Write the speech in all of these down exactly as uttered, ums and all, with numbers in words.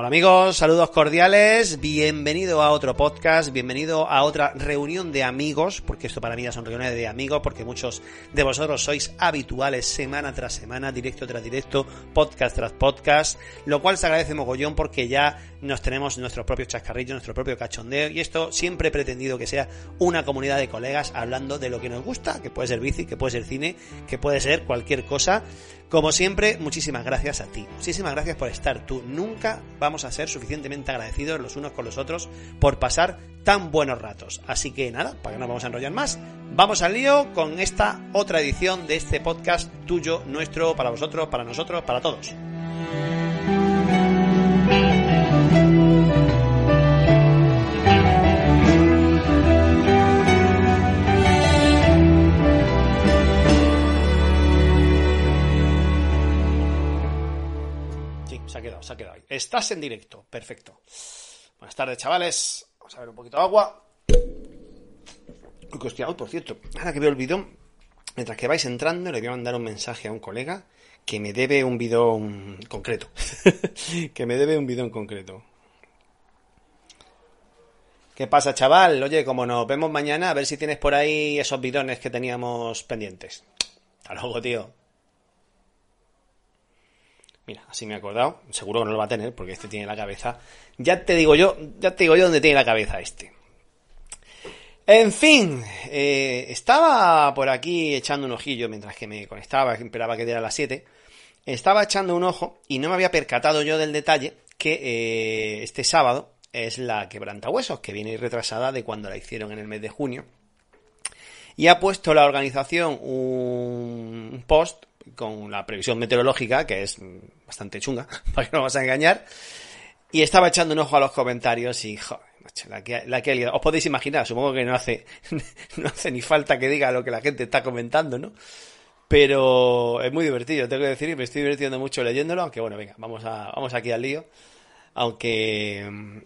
Hola amigos, saludos cordiales, bienvenido a otro podcast, bienvenido a otra reunión de amigos, porque esto para mí ya son reuniones de amigos, porque muchos de vosotros sois habituales semana tras semana, directo tras directo, podcast tras podcast, lo cual se agradece mogollón porque ya nos tenemos nuestros propios chascarrillos, nuestro propio cachondeo, y esto siempre he pretendido que sea una comunidad de colegas hablando de lo que nos gusta, que puede ser bici, que puede ser cine, que puede ser cualquier cosa. Como siempre, muchísimas gracias a ti, muchísimas gracias por estar tú, nunca vamos a ser suficientemente agradecidos los unos con los otros por pasar tan buenos ratos. Así que nada, para que no vamos a enrollar más, vamos al lío con esta otra edición de este podcast tuyo, nuestro, para vosotros, para nosotros, para todos. Se ha quedado, se ha quedado ahí. Estás en directo, perfecto. Buenas tardes, chavales. Vamos a ver un poquito de agua. Uy, que hostia, uy, por cierto, ahora que veo el bidón, mientras que vais entrando, le voy a mandar un mensaje a un colega que me debe un bidón concreto. que me debe un bidón concreto. ¿Qué pasa, chaval? Oye, como nos vemos mañana, a ver si tienes por ahí esos bidones que teníamos pendientes. Hasta luego, tío. Mira, así me he acordado. Seguro que no lo va a tener porque este tiene la cabeza. Ya te digo yo, ya te digo yo dónde tiene la cabeza este. En fin, eh, estaba por aquí echando un ojillo mientras que me conectaba, esperaba que diera las siete. Estaba echando un ojo y no me había percatado yo del detalle que eh, este sábado es la Quebrantahuesos, que viene retrasada de cuando la hicieron en el mes de junio. Y ha puesto la organización un post con la previsión meteorológica, que es bastante chunga, para que no vamos a engañar, y estaba echando un ojo a los comentarios y, joder, macho, la que, la que ha liado. Os podéis imaginar, supongo que no hace, no hace ni falta que diga lo que la gente está comentando, ¿no? Pero es muy divertido, tengo que decir, y me estoy divirtiendo mucho leyéndolo, aunque bueno, venga, vamos a, vamos aquí al lío, aunque...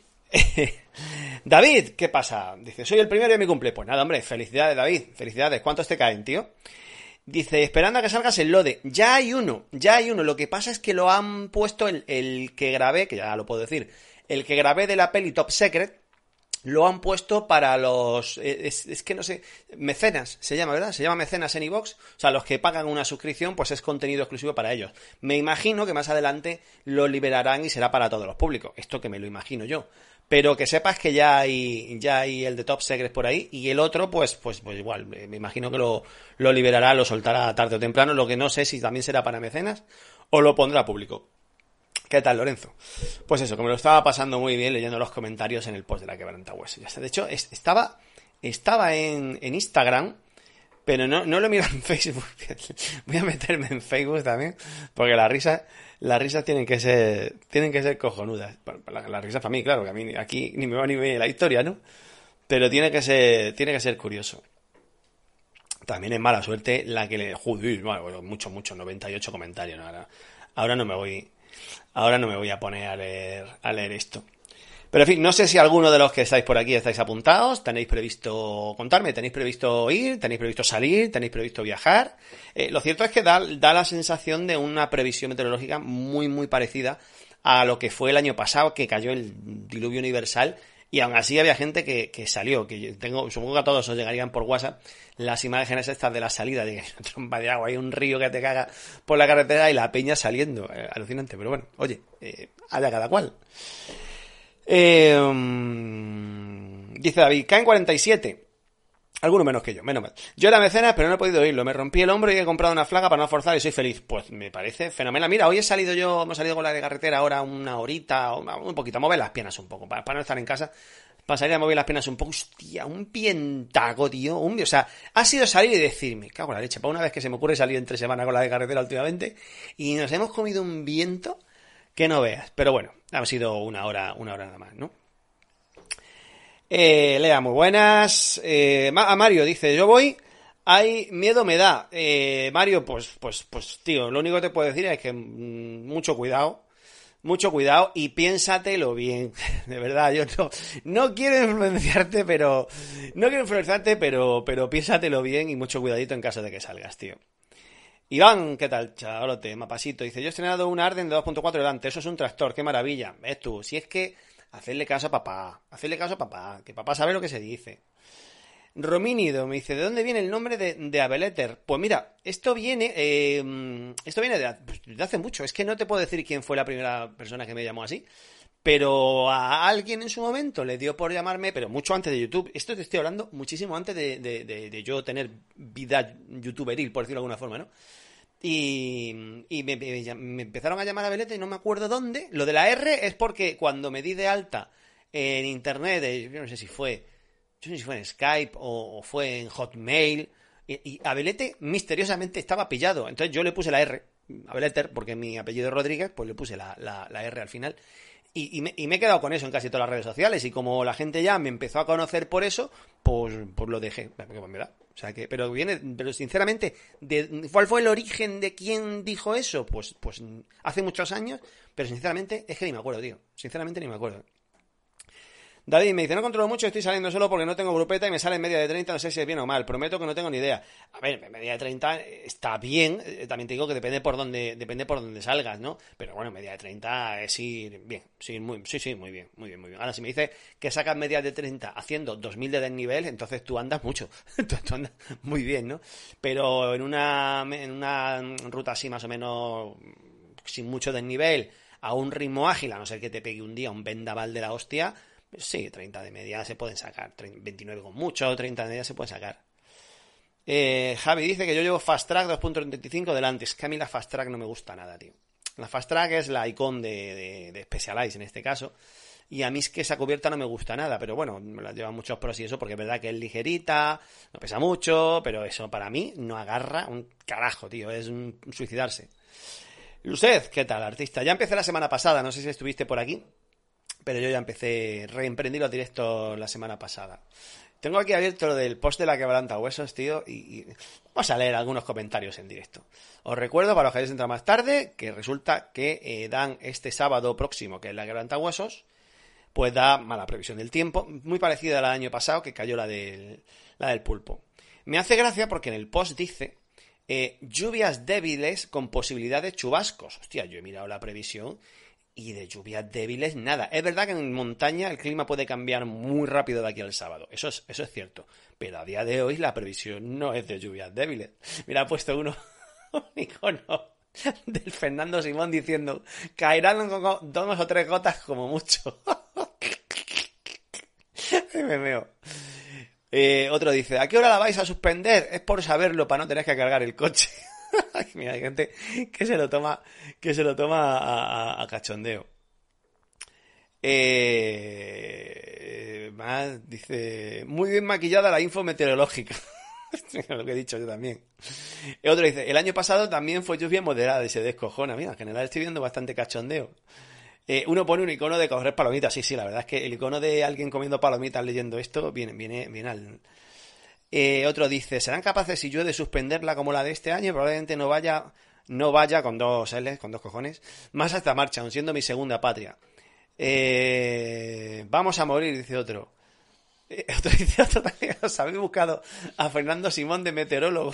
David, ¿qué pasa? Dice, soy el primero de mi cumple. Pues nada, hombre, felicidades, David, felicidades. ¿Cuántos te caen, tío? Dice, esperando a que salgas el Lode. Ya hay uno, ya hay uno. Lo que pasa es que lo han puesto el, el que grabé, que ya lo puedo decir, el que grabé de la peli Top Secret, lo han puesto para los... Es, es que no sé, mecenas se llama, ¿verdad? Se llama mecenas en iVoox. O sea, los que pagan una suscripción, pues es contenido exclusivo para ellos. Me imagino que más adelante lo liberarán y será para todos los públicos. Esto que me lo imagino yo. Pero que sepas que ya hay ya hay el de Top Secret por ahí y el otro pues pues pues igual, me imagino que lo, lo liberará, lo soltará tarde o temprano, lo que no sé si también será para mecenas o lo pondrá público. ¿Qué tal, Lorenzo? Pues eso, que me lo estaba pasando muy bien leyendo los comentarios en el post de la Quebrantahuesos. De hecho, estaba estaba en, en Instagram, pero no, no lo miro en Facebook. Voy a meterme en Facebook también, porque la risa... Las risas tienen que ser tienen que ser cojonudas. Las la risas para mí, claro, que a mí aquí ni me va ni me viene la historia, ¿no? Pero tiene que ser tiene que ser curioso. También es mala suerte la que le... Joder, bueno, mucho, mucho, noventa y ocho comentarios. ¿No? Ahora, ahora no me voy ahora no me voy a poner a leer a leer esto. Pero en fin, no sé si alguno de los que estáis por aquí estáis apuntados, tenéis previsto contarme, tenéis previsto ir, tenéis previsto salir, tenéis previsto viajar. Eh, lo cierto es que da, da la sensación de una previsión meteorológica muy, muy parecida a lo que fue el año pasado, que cayó el diluvio universal, y aún así había gente que, que salió, que yo tengo, supongo que a todos os llegarían por WhatsApp las imágenes estas de la salida, de que hay una tromba de agua, hay un río que te caga por la carretera y la peña saliendo. Eh, alucinante, pero bueno, oye, eh, haya cada cual. Eh, um, dice David, caen cuarenta y siete. Alguno menos que yo, menos mal. Yo era mecenas, pero no he podido oírlo. Me rompí el hombro y he comprado una flaga para no forzar y soy feliz. Pues me parece fenomenal. Mira, hoy he salido yo, hemos salido con la de carretera ahora una horita, un poquito, a mover las piernas un poco, para, para no estar en casa. Para salir a mover las piernas un poco. Hostia, un pientaco, tío. Un, o sea, ha sido salir y decirme, cago en la leche, para una vez que se me ocurre salir entre semana con la de carretera últimamente, y nos hemos comido un viento que no veas. Pero bueno, ha sido una hora, una hora nada más, ¿no? Eh, Lea, muy buenas. Eh, a Mario dice, yo voy, hay miedo me da. Eh, Mario, pues, pues, pues, tío, lo único que te puedo decir es que mmm, mucho cuidado, mucho cuidado y piénsatelo bien. De verdad, yo no, no quiero influenciarte, pero, no quiero influenciarte, pero, pero piénsatelo bien y mucho cuidadito en caso de que salgas, tío. Iván, ¿qué tal, chavalote? Mapasito. Dice, yo he estrenado un Arden de dos punto cuatro delante. Eso es un tractor, qué maravilla. ¿Ves tú? Si es que hacerle caso a papá. Hacerle caso a papá. Que papá sabe lo que se dice. Romínido me dice, ¿de dónde viene el nombre de, de Abeleter? Pues mira, esto viene eh, esto viene de, pues, de hace mucho. Es que no te puedo decir quién fue la primera persona que me llamó así, pero a alguien en su momento le dio por llamarme, pero mucho antes de YouTube. Esto te estoy hablando muchísimo antes de, de, de, de yo tener vida youtuberil, por decirlo de alguna forma, ¿no? Y, y me, me, me empezaron a llamar Abelete y no me acuerdo dónde. Lo de la R es porque cuando me di de alta en internet, eh, yo no sé si fue... Yo no sé si fue en Skype o, o fue en Hotmail. Y, y Abelete misteriosamente estaba pillado. Entonces yo le puse la R, Abeleter, porque mi apellido es Rodríguez, pues le puse la, la, la R al final. Y, y, me, y me he quedado con eso en casi todas las redes sociales. Y como la gente ya me empezó a conocer por eso, pues, pues lo dejé. Porque, pues, ¿verdad? O sea que, pero viene, pero sinceramente, de, ¿cuál fue el origen de quién dijo eso? Pues, pues hace muchos años, pero sinceramente es que ni me acuerdo, tío. Sinceramente ni me acuerdo. David me dice, no controlo mucho, estoy saliendo solo porque no tengo grupeta y me sale en media de treinta, no sé si es bien o mal, prometo que no tengo ni idea. A ver, en media de treinta está bien, también te digo que depende por dónde, depende por dónde salgas, ¿no? Pero bueno, media de treinta es ir bien, sí, muy, sí, sí, muy bien, muy bien, muy bien. Ahora, si me dices que sacas media de treinta haciendo dos mil de desnivel, entonces tú andas mucho, tú andas muy bien, ¿no? Pero en una, en una ruta así más o menos sin mucho desnivel, a un ritmo ágil, a no ser que te pegue un día un vendaval de la hostia. Sí, treinta de media se pueden sacar. veintinueve con mucho, treinta de media se pueden sacar. Eh, Javi dice que yo llevo Fast Track dos punto treinta y cinco delante. Es que a mí la Fast Track no me gusta nada, tío. La Fast Track es la icon de, de, de Specialized en este caso. Y a mí es que esa cubierta no me gusta nada. Pero bueno, me la llevan muchos pros y eso, porque es verdad que es ligerita, no pesa mucho, pero eso para mí no agarra un carajo, tío. Es un suicidarse. Luced, ¿qué tal, artista? Ya empecé la semana pasada, no sé si estuviste por aquí. Pero yo ya empecé, reemprendí los directos la semana pasada. Tengo aquí abierto lo del post de la quebranta huesos, tío, y, y vamos a leer algunos comentarios en directo. Os recuerdo, para los que hayáis entrado más tarde, que resulta que eh, dan este sábado próximo, que es la quebranta huesos, pues da mala previsión del tiempo, muy parecida a la del año pasado, que cayó la del, la del pulpo. Me hace gracia porque en el post dice, eh, lluvias débiles con posibilidad de chubascos. Hostia, yo he mirado la previsión y de lluvias débiles, nada. Es verdad que en montaña el clima puede cambiar muy rápido de aquí al sábado. Eso es, eso es cierto. Pero a día de hoy la previsión no es de lluvias débiles. Mira, ha puesto uno, un icono del Fernando Simón diciendo, caerán dos o tres gotas como mucho. Me meo. Eh, otro dice, ¿a qué hora la vais a suspender? Es por saberlo, para no tener que cargar el coche. Mira, hay gente que se lo toma, que se lo toma a, a, a cachondeo. Eh, más dice, muy bien maquillada la info meteorológica. Lo que he dicho yo también. Y otro dice, el año pasado también fue lluvia moderada y se descojona. Mira, en general estoy viendo bastante cachondeo. Eh, uno pone un icono de coger palomitas. Sí, sí, la verdad es que el icono de alguien comiendo palomitas leyendo esto viene, viene, viene al... Eh, otro dice, ¿serán capaces si yo de suspenderla como la de este año? Probablemente no vaya, no vaya con dos L's, con dos cojones, más a esta marcha, aun siendo mi segunda patria. Eh, vamos a morir, dice otro. Eh, otro dice, otro también, os habéis buscado a Fernando Simón de meteorólogo.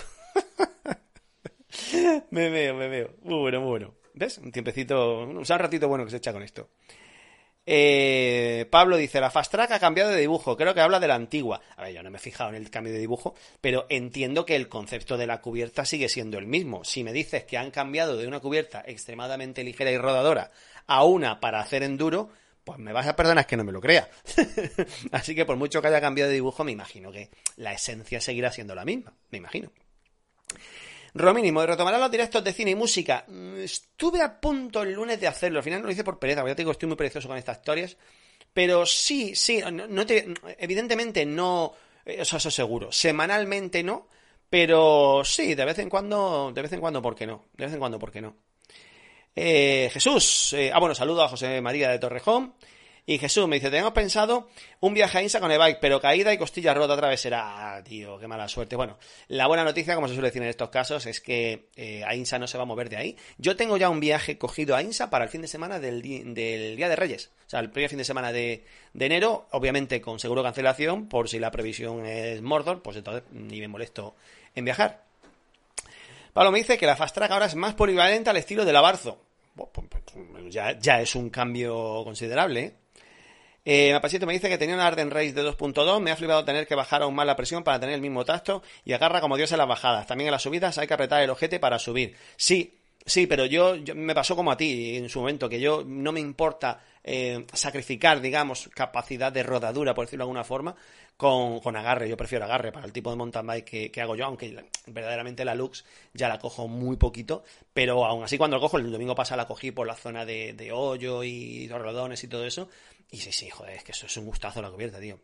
me veo, me veo. Muy bueno, muy bueno. ¿Ves? Un tiempecito, un ratito bueno que se echa con esto. Eh, Pablo dice, la Fast Track ha cambiado de dibujo, creo que habla de la antigua. A ver, yo no me he fijado en el cambio de dibujo, pero entiendo que el concepto de la cubierta sigue siendo el mismo. Si me dices que han cambiado de una cubierta extremadamente ligera y rodadora a una para hacer enduro, pues me vas a perdonar que no me lo crea. Así que por mucho que haya cambiado de dibujo, me imagino que la esencia seguirá siendo la misma, me imagino. Romínimo, ¿retomarán los directos de cine y música? Estuve a punto el lunes de hacerlo, al final no lo hice por pereza, porque ya te digo, estoy muy perezoso con estas historias, pero sí, sí, no, no te, evidentemente no, eso, eso seguro, semanalmente no, pero sí, de vez en cuando, de vez en cuando, ¿por qué no? De vez en cuando, ¿por qué no? Eh, Jesús, eh, ah bueno, saludo a José María de Torrejón. Y Jesús me dice, tenemos pensado un viaje a Insa con el bike, pero caída y costilla rota otra vez será. Ah, tío, qué mala suerte. Bueno, la buena noticia, como se suele decir en estos casos, es que eh, a Insa no se va a mover de ahí. Yo tengo ya un viaje cogido a Insa para el fin de semana del, di- del Día de Reyes. O sea, el primer fin de semana de, de enero, obviamente con seguro cancelación, por si la previsión es Mordor, pues entonces ni me molesto en viajar. Pablo me dice que la Fast Track ahora es más polivalente al estilo de la Barzo. Bueno, pues, pues, ya, ya es un cambio considerable, ¿eh? Eh, Mapasito me dice que tenía una Arden Race de dos punto dos, me ha flipado tener que bajar aún más la presión para tener el mismo tacto y agarra como Dios en las bajadas. También en las subidas hay que apretar el ojete para subir. Sí, sí, pero yo, yo me pasó como a ti en su momento, que yo no me importa eh, sacrificar, digamos, capacidad de rodadura, por decirlo de alguna forma, con, con agarre. Yo prefiero agarre para el tipo de mountain bike que, que hago yo, aunque la, verdaderamente la Lux ya la cojo muy poquito, pero aún así cuando la cojo, el domingo pasado la cogí por la zona de, de hoyo y rodones y todo eso. Y sí, sí, joder, es que eso es un gustazo la cubierta, tío.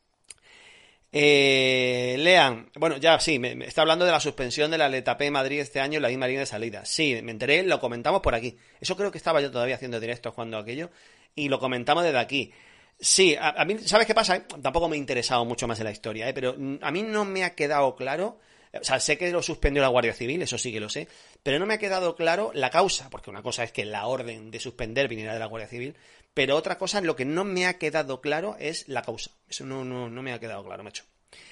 Eh, Lean, bueno, ya sí, me, me está hablando de la suspensión de la Letapé Madrid este año en la misma línea de salida. Sí, me enteré, lo comentamos por aquí. Eso creo que estaba yo todavía haciendo directos cuando aquello, y lo comentamos desde aquí. Sí, a, a mí, ¿sabes qué pasa? Tampoco me he interesado mucho más en la historia, ¿eh? Pero a mí no me ha quedado claro. O sea, sé que lo suspendió la Guardia Civil, eso sí que lo sé, pero no me ha quedado claro la causa, porque una cosa es que la orden de suspender viniera de la Guardia Civil, pero otra cosa, lo que no me ha quedado claro es la causa. Eso no, no, no me ha quedado claro, macho.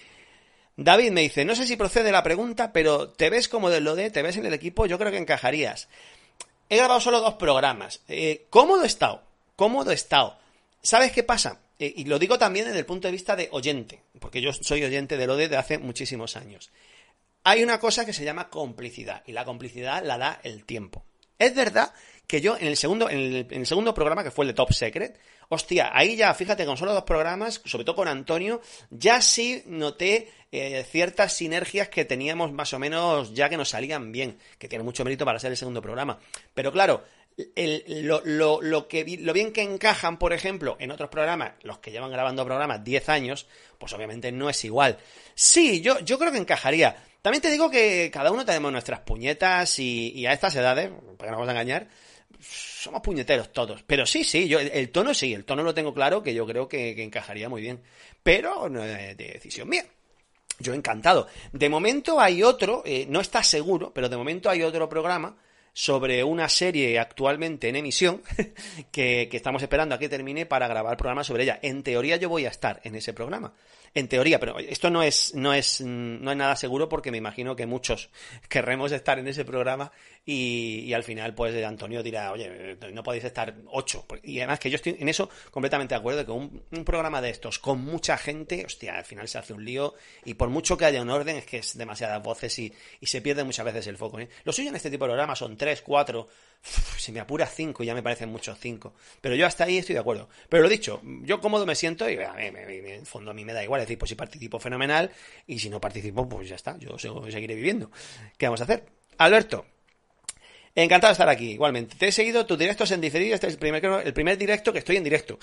David me dice, no sé si procede la pregunta, pero ¿te ves como de lo de, te ves en el equipo? Yo creo que encajarías. He grabado solo dos programas. Eh, cómodo he estado, cómodo he estado. ¿Sabes qué pasa? Eh, y lo digo también desde el punto de vista de oyente, porque yo soy oyente de lo de, de hace muchísimos años. Hay una cosa que se llama complicidad, y la complicidad la da el tiempo. Es verdad que yo en el segundo, en el, en el segundo programa, que fue el de Top Secret, hostia, ahí ya, fíjate, con solo dos programas, sobre todo con Antonio, ya sí noté eh, ciertas sinergias que teníamos más o menos ya que nos salían bien, que tiene mucho mérito para ser el segundo programa. Pero claro, el, lo, lo, lo, que, lo bien que encajan, por ejemplo, en otros programas, los que llevan grabando programas diez años, pues obviamente no es igual. Sí, yo, yo creo que encajaría. También te digo que cada uno tenemos nuestras puñetas y, y a estas edades, para que no vamos a engañar, somos puñeteros todos. Pero sí, sí, yo el, el tono sí, el tono lo tengo claro, que yo creo que, que encajaría muy bien. Pero no es de decisión mía. Yo encantado. De momento hay otro, eh, no está seguro, pero de momento hay otro programa sobre una serie actualmente en emisión que, que estamos esperando a que termine para grabar el programa sobre ella. En teoría yo voy a estar en ese programa. En teoría, pero esto no es, no es, no es nada seguro porque me imagino que muchos querremos estar en ese programa y, y al final pues Antonio dirá, oye, no podéis estar ocho. Y además que yo estoy en eso completamente de acuerdo, que un, un programa de estos con mucha gente, hostia, al final se hace un lío y por mucho que haya un orden es que es demasiadas voces y, y se pierde muchas veces el foco, ¿eh? Lo suyo en este tipo de programas son tres, cuatro, si me apura cinco, ya me parecen muchos cinco. Pero yo hasta ahí estoy de acuerdo. Pero lo dicho, yo cómodo me siento y a mí, me, me, en fondo a mí me da igual. Es decir, pues si participo, fenomenal. Y si no participo, pues ya está. Yo seguiré viviendo. ¿Qué vamos a hacer? Alberto, encantado de estar aquí. Igualmente, te he seguido tus directos en diferido. Este es el primer, el primer directo que estoy en directo.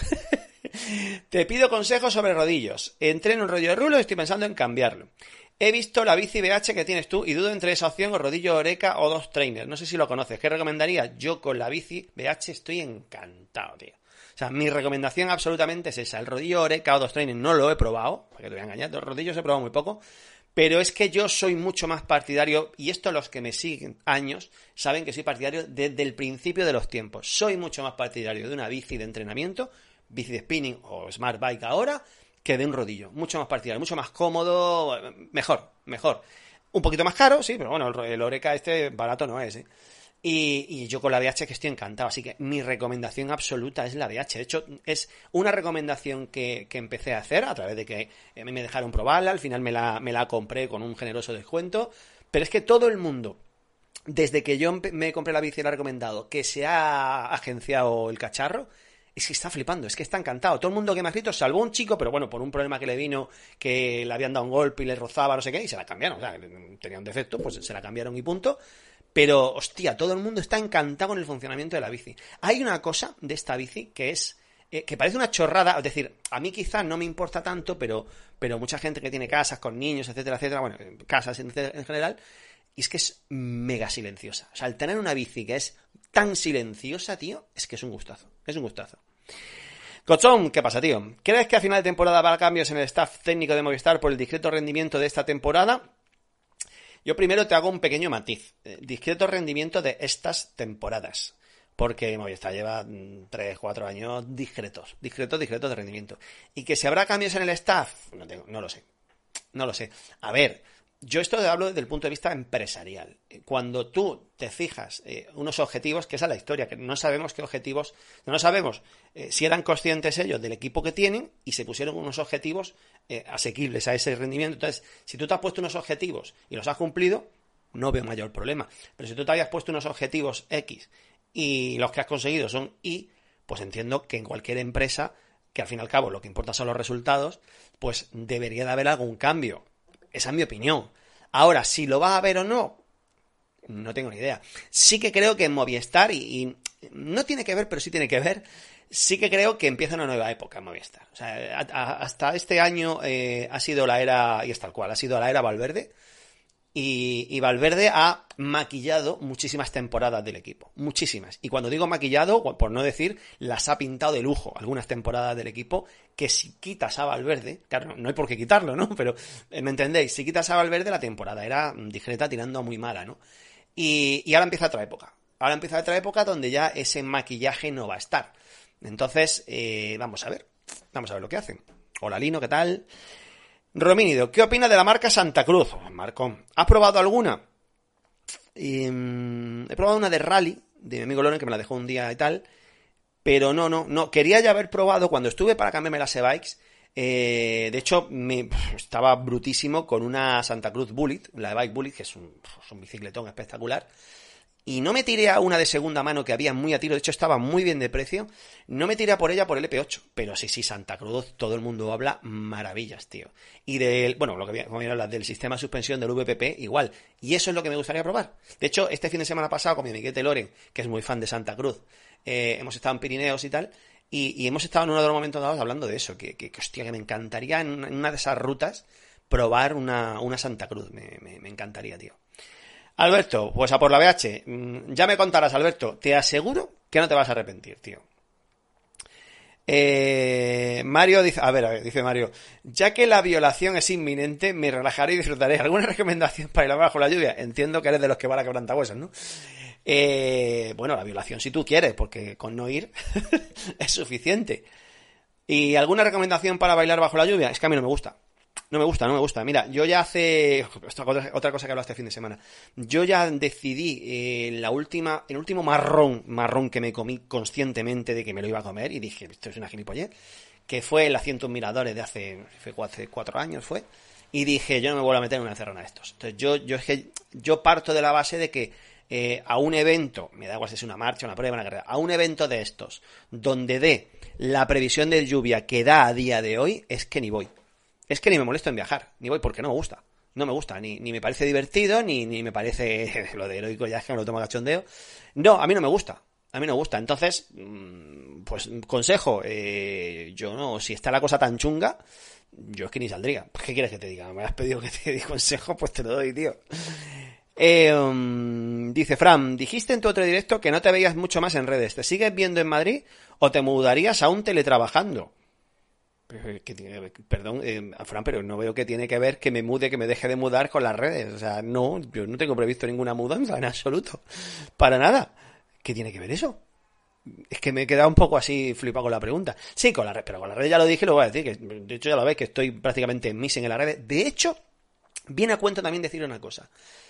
Te pido consejos sobre rodillos. Entreno un rodillo de rulo y estoy pensando en cambiarlo. He visto la bici B H que tienes tú y dudo entre esa opción o rodillo Oreca o dos trainers. No sé si lo conoces. ¿Qué recomendarías? Yo con la bici B H estoy encantado, tío. O sea, mi recomendación absolutamente es esa. El rodillo Oreca o dos trainers no lo he probado, porque te voy a engañar. Los rodillos he probado muy poco. Pero es que yo soy mucho más partidario, y esto los que me siguen años saben que soy partidario desde el principio de los tiempos. Soy mucho más partidario de una bici de entrenamiento, bici de spinning o smart bike ahora, que de un rodillo. Mucho más partidario, mucho más cómodo, mejor, mejor. Un poquito más caro, sí, pero bueno, el Oreca este barato no es, ¿eh? Y, y yo con la B H que estoy encantado, así que mi recomendación absoluta es la B H. De hecho, es una recomendación que, que empecé a hacer a través de que a mí me dejaron probarla, al final me la, me la compré con un generoso descuento, pero es que todo el mundo, desde que yo me compré la bici y la he recomendado, que se ha agenciado el cacharro, es que está flipando, es que está encantado. Todo el mundo que me ha escrito, salvo un chico, pero bueno, por un problema que le vino, que le habían dado un golpe y le rozaba, no sé qué, y se la cambiaron. O sea, tenía un defecto, pues se la cambiaron y punto. Pero, hostia, todo el mundo está encantado con el funcionamiento de la bici. Hay una cosa de esta bici que es, eh, que parece una chorrada, es decir, a mí quizás no me importa tanto, pero, pero mucha gente que tiene casas con niños, etcétera, etcétera, bueno, casas en, en general, y es que es mega silenciosa. O sea, al tener una bici que es tan silenciosa, tío, es que es un gustazo, es un gustazo. Cochón, ¿qué pasa, tío? ¿Crees que a final de temporada va a haber cambios en el staff técnico de Movistar por el discreto rendimiento de esta temporada? Yo primero te hago un pequeño matiz. Discreto rendimiento de estas temporadas. Porque Movistar lleva tres, cuatro años discretos. Discretos, discretos de rendimiento. ¿Y que si habrá cambios en el staff? No, tengo, no lo sé. No lo sé. A ver, yo esto hablo desde el punto de vista empresarial. Cuando tú te fijas eh, unos objetivos, que esa es la historia, que no sabemos qué objetivos, no sabemos eh, si eran conscientes ellos del equipo que tienen y se pusieron unos objetivos eh, asequibles a ese rendimiento. Entonces, si tú te has puesto unos objetivos y los has cumplido, no veo mayor problema. Pero si tú te habías puesto unos objetivos X y los que has conseguido son Y, pues entiendo que en cualquier empresa, que al fin y al cabo lo que importa son los resultados, pues debería de haber algún cambio. Esa es mi opinión. Ahora, si lo va a haber o no, no tengo ni idea. Sí que creo que en Movistar, y, y no tiene que ver, pero sí tiene que ver, sí que creo que empieza una nueva época en Movistar. O sea, a, a, hasta este año eh, ha sido la era, y es tal cual, ha sido la era Valverde, y, y Valverde ha maquillado muchísimas temporadas del equipo. Muchísimas. Y cuando digo maquillado, por no decir, las ha pintado de lujo algunas temporadas del equipo, que si quitas a Valverde, claro, no, no hay por qué quitarlo, ¿no? Pero, eh, ¿me entendéis? Si quitas a Valverde, la temporada era discreta tirando a muy mala, ¿no? Y, y ahora empieza otra época. Ahora empieza otra época donde ya ese maquillaje no va a estar. Entonces, eh, vamos a ver. Vamos a ver lo que hacen. Hola, Lino, ¿qué tal? Romínido, ¿qué opinas de la marca Santa Cruz? Marco, ¿has probado alguna? Y, um, he probado una de Rally, de mi amigo Loren, que me la dejó un día y tal, pero no, no, no, quería ya haber probado cuando estuve para cambiarme las e-bikes, eh, de hecho, me, estaba brutísimo con una Santa Cruz Bullet, la e-bike Bullet, que es un, es un bicicletón espectacular, y no me tiré a una de segunda mano que había muy a tiro, de hecho estaba muy bien de precio, no me tiré a por ella por el E P ocho, pero sí, sí, Santa Cruz, todo el mundo habla maravillas, tío. Y del, bueno, lo que como hablar del sistema de suspensión del V P P, igual, y eso es lo que me gustaría probar. De hecho, este fin de semana pasado con mi amiguete Loren, que es muy fan de Santa Cruz, eh, hemos estado en Pirineos y tal, y, y hemos estado en uno de los momentos dados hablando de eso, que, que, que hostia, que me encantaría en una, en una de esas rutas probar una, una Santa Cruz, me, me, me encantaría, tío. Alberto, pues a por la B H. Ya me contarás, Alberto. Te aseguro que no te vas a arrepentir, tío. Eh, Mario dice, a ver, a ver, dice Mario, ya que la violación es inminente, me relajaré y disfrutaré. ¿Alguna recomendación para ir bajo la lluvia? Entiendo que eres de los que va a la quebrantahuesos, ¿no? Eh, bueno, la violación si tú quieres, porque con no ir es suficiente. ¿Y alguna recomendación para bailar bajo la lluvia? Es que a mí no me gusta. No me gusta, no me gusta. Mira, yo ya hace... Otra cosa que hablo este fin de semana. Yo ya decidí eh, la última, el último marrón, marrón que me comí conscientemente de que me lo iba a comer y dije, esto es una gilipollez, que fue el asiento Miradores de hace, hace cuatro años fue, y dije, yo no me vuelvo a meter en una encerrona de estos. Entonces yo, yo es que yo parto de la base de que eh, a un evento, me da igual si es una marcha, una prueba, una carrera, a un evento de estos, donde dé la previsión de lluvia que da a día de hoy, es que ni voy. Es que ni me molesto en viajar, ni voy porque no me gusta. No me gusta, ni, ni me parece divertido, ni, ni me parece lo de heroico ya es que me lo tomo cachondeo. No, a mí no me gusta, a mí no me gusta. Entonces, pues consejo, eh, yo no, si está la cosa tan chunga, yo es que ni saldría. ¿Qué quieres que te diga? Me has pedido que te dé consejo, pues te lo doy, tío. Eh, um, dice Fran, dijiste en tu otro directo que no te veías mucho más en redes. ¿Te sigues viendo en Madrid o te mudarías aún teletrabajando? Que tiene, perdón, eh, Fran, pero no veo que tiene que ver que me mude, que me deje de mudar con las redes. O sea, no, yo no tengo previsto ninguna mudanza en absoluto. Para nada. ¿Qué tiene que ver eso? Es que me he quedado un poco así flipado con la pregunta. Sí, con la red, pero con las redes ya lo dije y lo voy a decir. Que de hecho ya lo veis que estoy prácticamente missing en las redes. De hecho, viene a cuento también decir una cosa.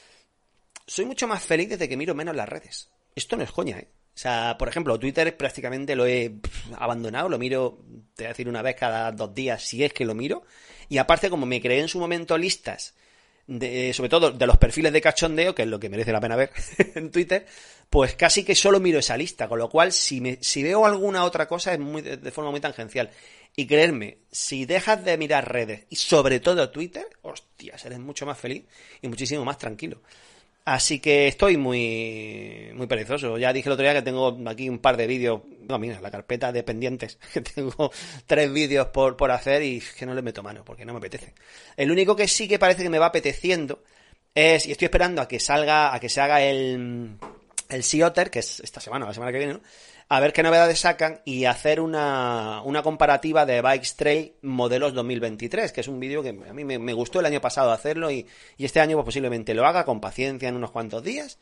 Soy mucho más feliz desde que miro menos las redes. Esto no es coña, ¿eh? O sea, por ejemplo, Twitter prácticamente lo he pff, abandonado, lo miro, te voy a decir, una vez cada dos días, si es que lo miro. Y aparte, como me creé en su momento listas, de, sobre todo de los perfiles de cachondeo, que es lo que merece la pena ver en Twitter, pues casi que solo miro esa lista, con lo cual, si me, si veo alguna otra cosa, es muy de forma muy tangencial. Y creerme, si dejas de mirar redes, y sobre todo Twitter, hostias, eres mucho más feliz y muchísimo más tranquilo. Así que estoy muy muy perezoso. Ya dije el otro día que tengo aquí un par de vídeos, no, mira, la carpeta de pendientes, que tengo tres vídeos por, por hacer y que no le meto mano, porque no me apetece. El único que sí que parece que me va apeteciendo es, y estoy esperando a que salga, a que se haga el, el Sea Otter, que es esta semana, la semana que viene, ¿no? A ver qué novedades sacan y hacer una, una comparativa de Bikes Trail modelos dos mil veintitrés, que es un vídeo que a mí me, me gustó el año pasado hacerlo y, y este año pues posiblemente lo haga con paciencia en unos cuantos días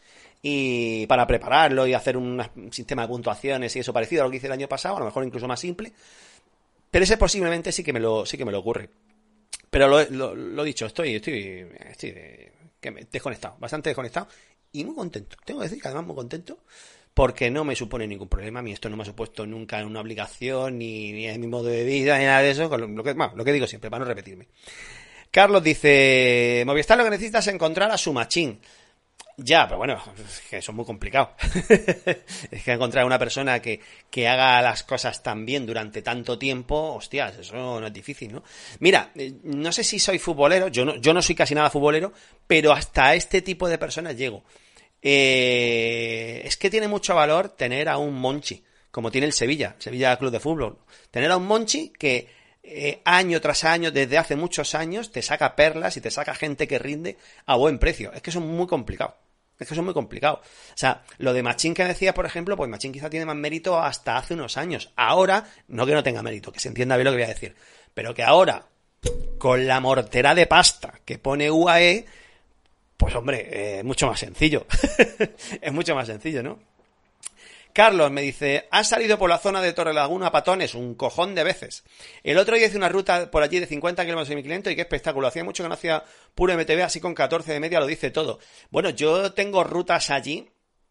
y para prepararlo y hacer un, un sistema de puntuaciones y eso parecido a lo que hice el año pasado, a lo mejor incluso más simple, pero ese posiblemente sí que me lo, sí que me lo ocurre. Pero lo, lo, lo dicho, estoy, estoy, estoy de, que me, desconectado, bastante desconectado y muy contento. Tengo que decir que además muy contento porque no me supone ningún problema. A mí esto no me ha supuesto nunca una obligación, ni, ni en mi modo de vida, ni nada de eso, con lo, lo que, bueno, lo que digo siempre, para no repetirme. Carlos dice, Movistar lo que necesita es encontrar a su machín. Ya, pero bueno, es que eso es muy complicado. Es que encontrar una persona que, que haga las cosas tan bien durante tanto tiempo, hostias, eso no es difícil, ¿no? Mira, no sé si soy futbolero, yo no, yo no soy casi nada futbolero, pero hasta a este tipo de personas llego. Eh, es que tiene mucho valor tener a un Monchi, como tiene el Sevilla, Sevilla Club de Fútbol. Tener a un Monchi que eh, año tras año, desde hace muchos años, te saca perlas y te saca gente que rinde a buen precio. Es que eso es muy complicado. Es que eso es muy complicado. O sea, lo de Machín que decía, por ejemplo, pues Machín quizá tiene más mérito hasta hace unos años. Ahora, no que no tenga mérito, que se entienda bien lo que voy a decir, pero que ahora, con la mortera de pasta que pone U A E, pues hombre, es eh, mucho más sencillo. Es mucho más sencillo, ¿no? Carlos me dice, ¿has salido por la zona de Torrelaguna a Patones? Un cojón de veces. El otro día hice una ruta por allí de cincuenta kilómetros de mi cliente y qué espectáculo. Hacía mucho que no hacía puro M T V, así con catorce de media lo dice todo. Bueno, yo tengo rutas allí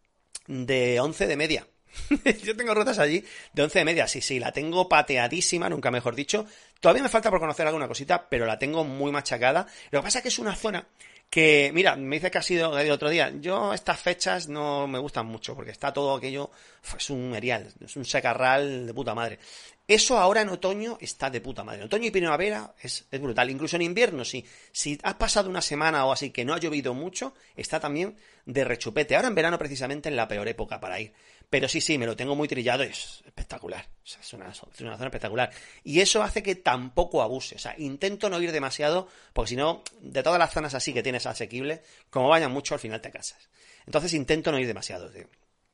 de once de media. Yo tengo rutas allí de once de media, sí, sí, la tengo pateadísima, nunca mejor dicho. Todavía me falta por conocer alguna cosita, pero la tengo muy machacada. Lo que pasa es que es una zona que, mira, me dice que ha sido el otro día, yo estas fechas no me gustan mucho, porque está todo aquello, es un erial, es un secarral de puta madre. Eso ahora en otoño está de puta madre. En otoño y primavera es, es brutal. Incluso en invierno, sí. Si has pasado una semana o así que no ha llovido mucho, está también de rechupete. Ahora en verano precisamente es la peor época para ir. Pero sí, sí, me lo tengo muy trillado y es espectacular. O sea, es una, es una zona espectacular. Y eso hace que tampoco abuse. O sea, intento no ir demasiado, porque si no, de todas las zonas así que tienes asequibles, como vayan mucho, al final te casas. Entonces intento no ir demasiado, tío.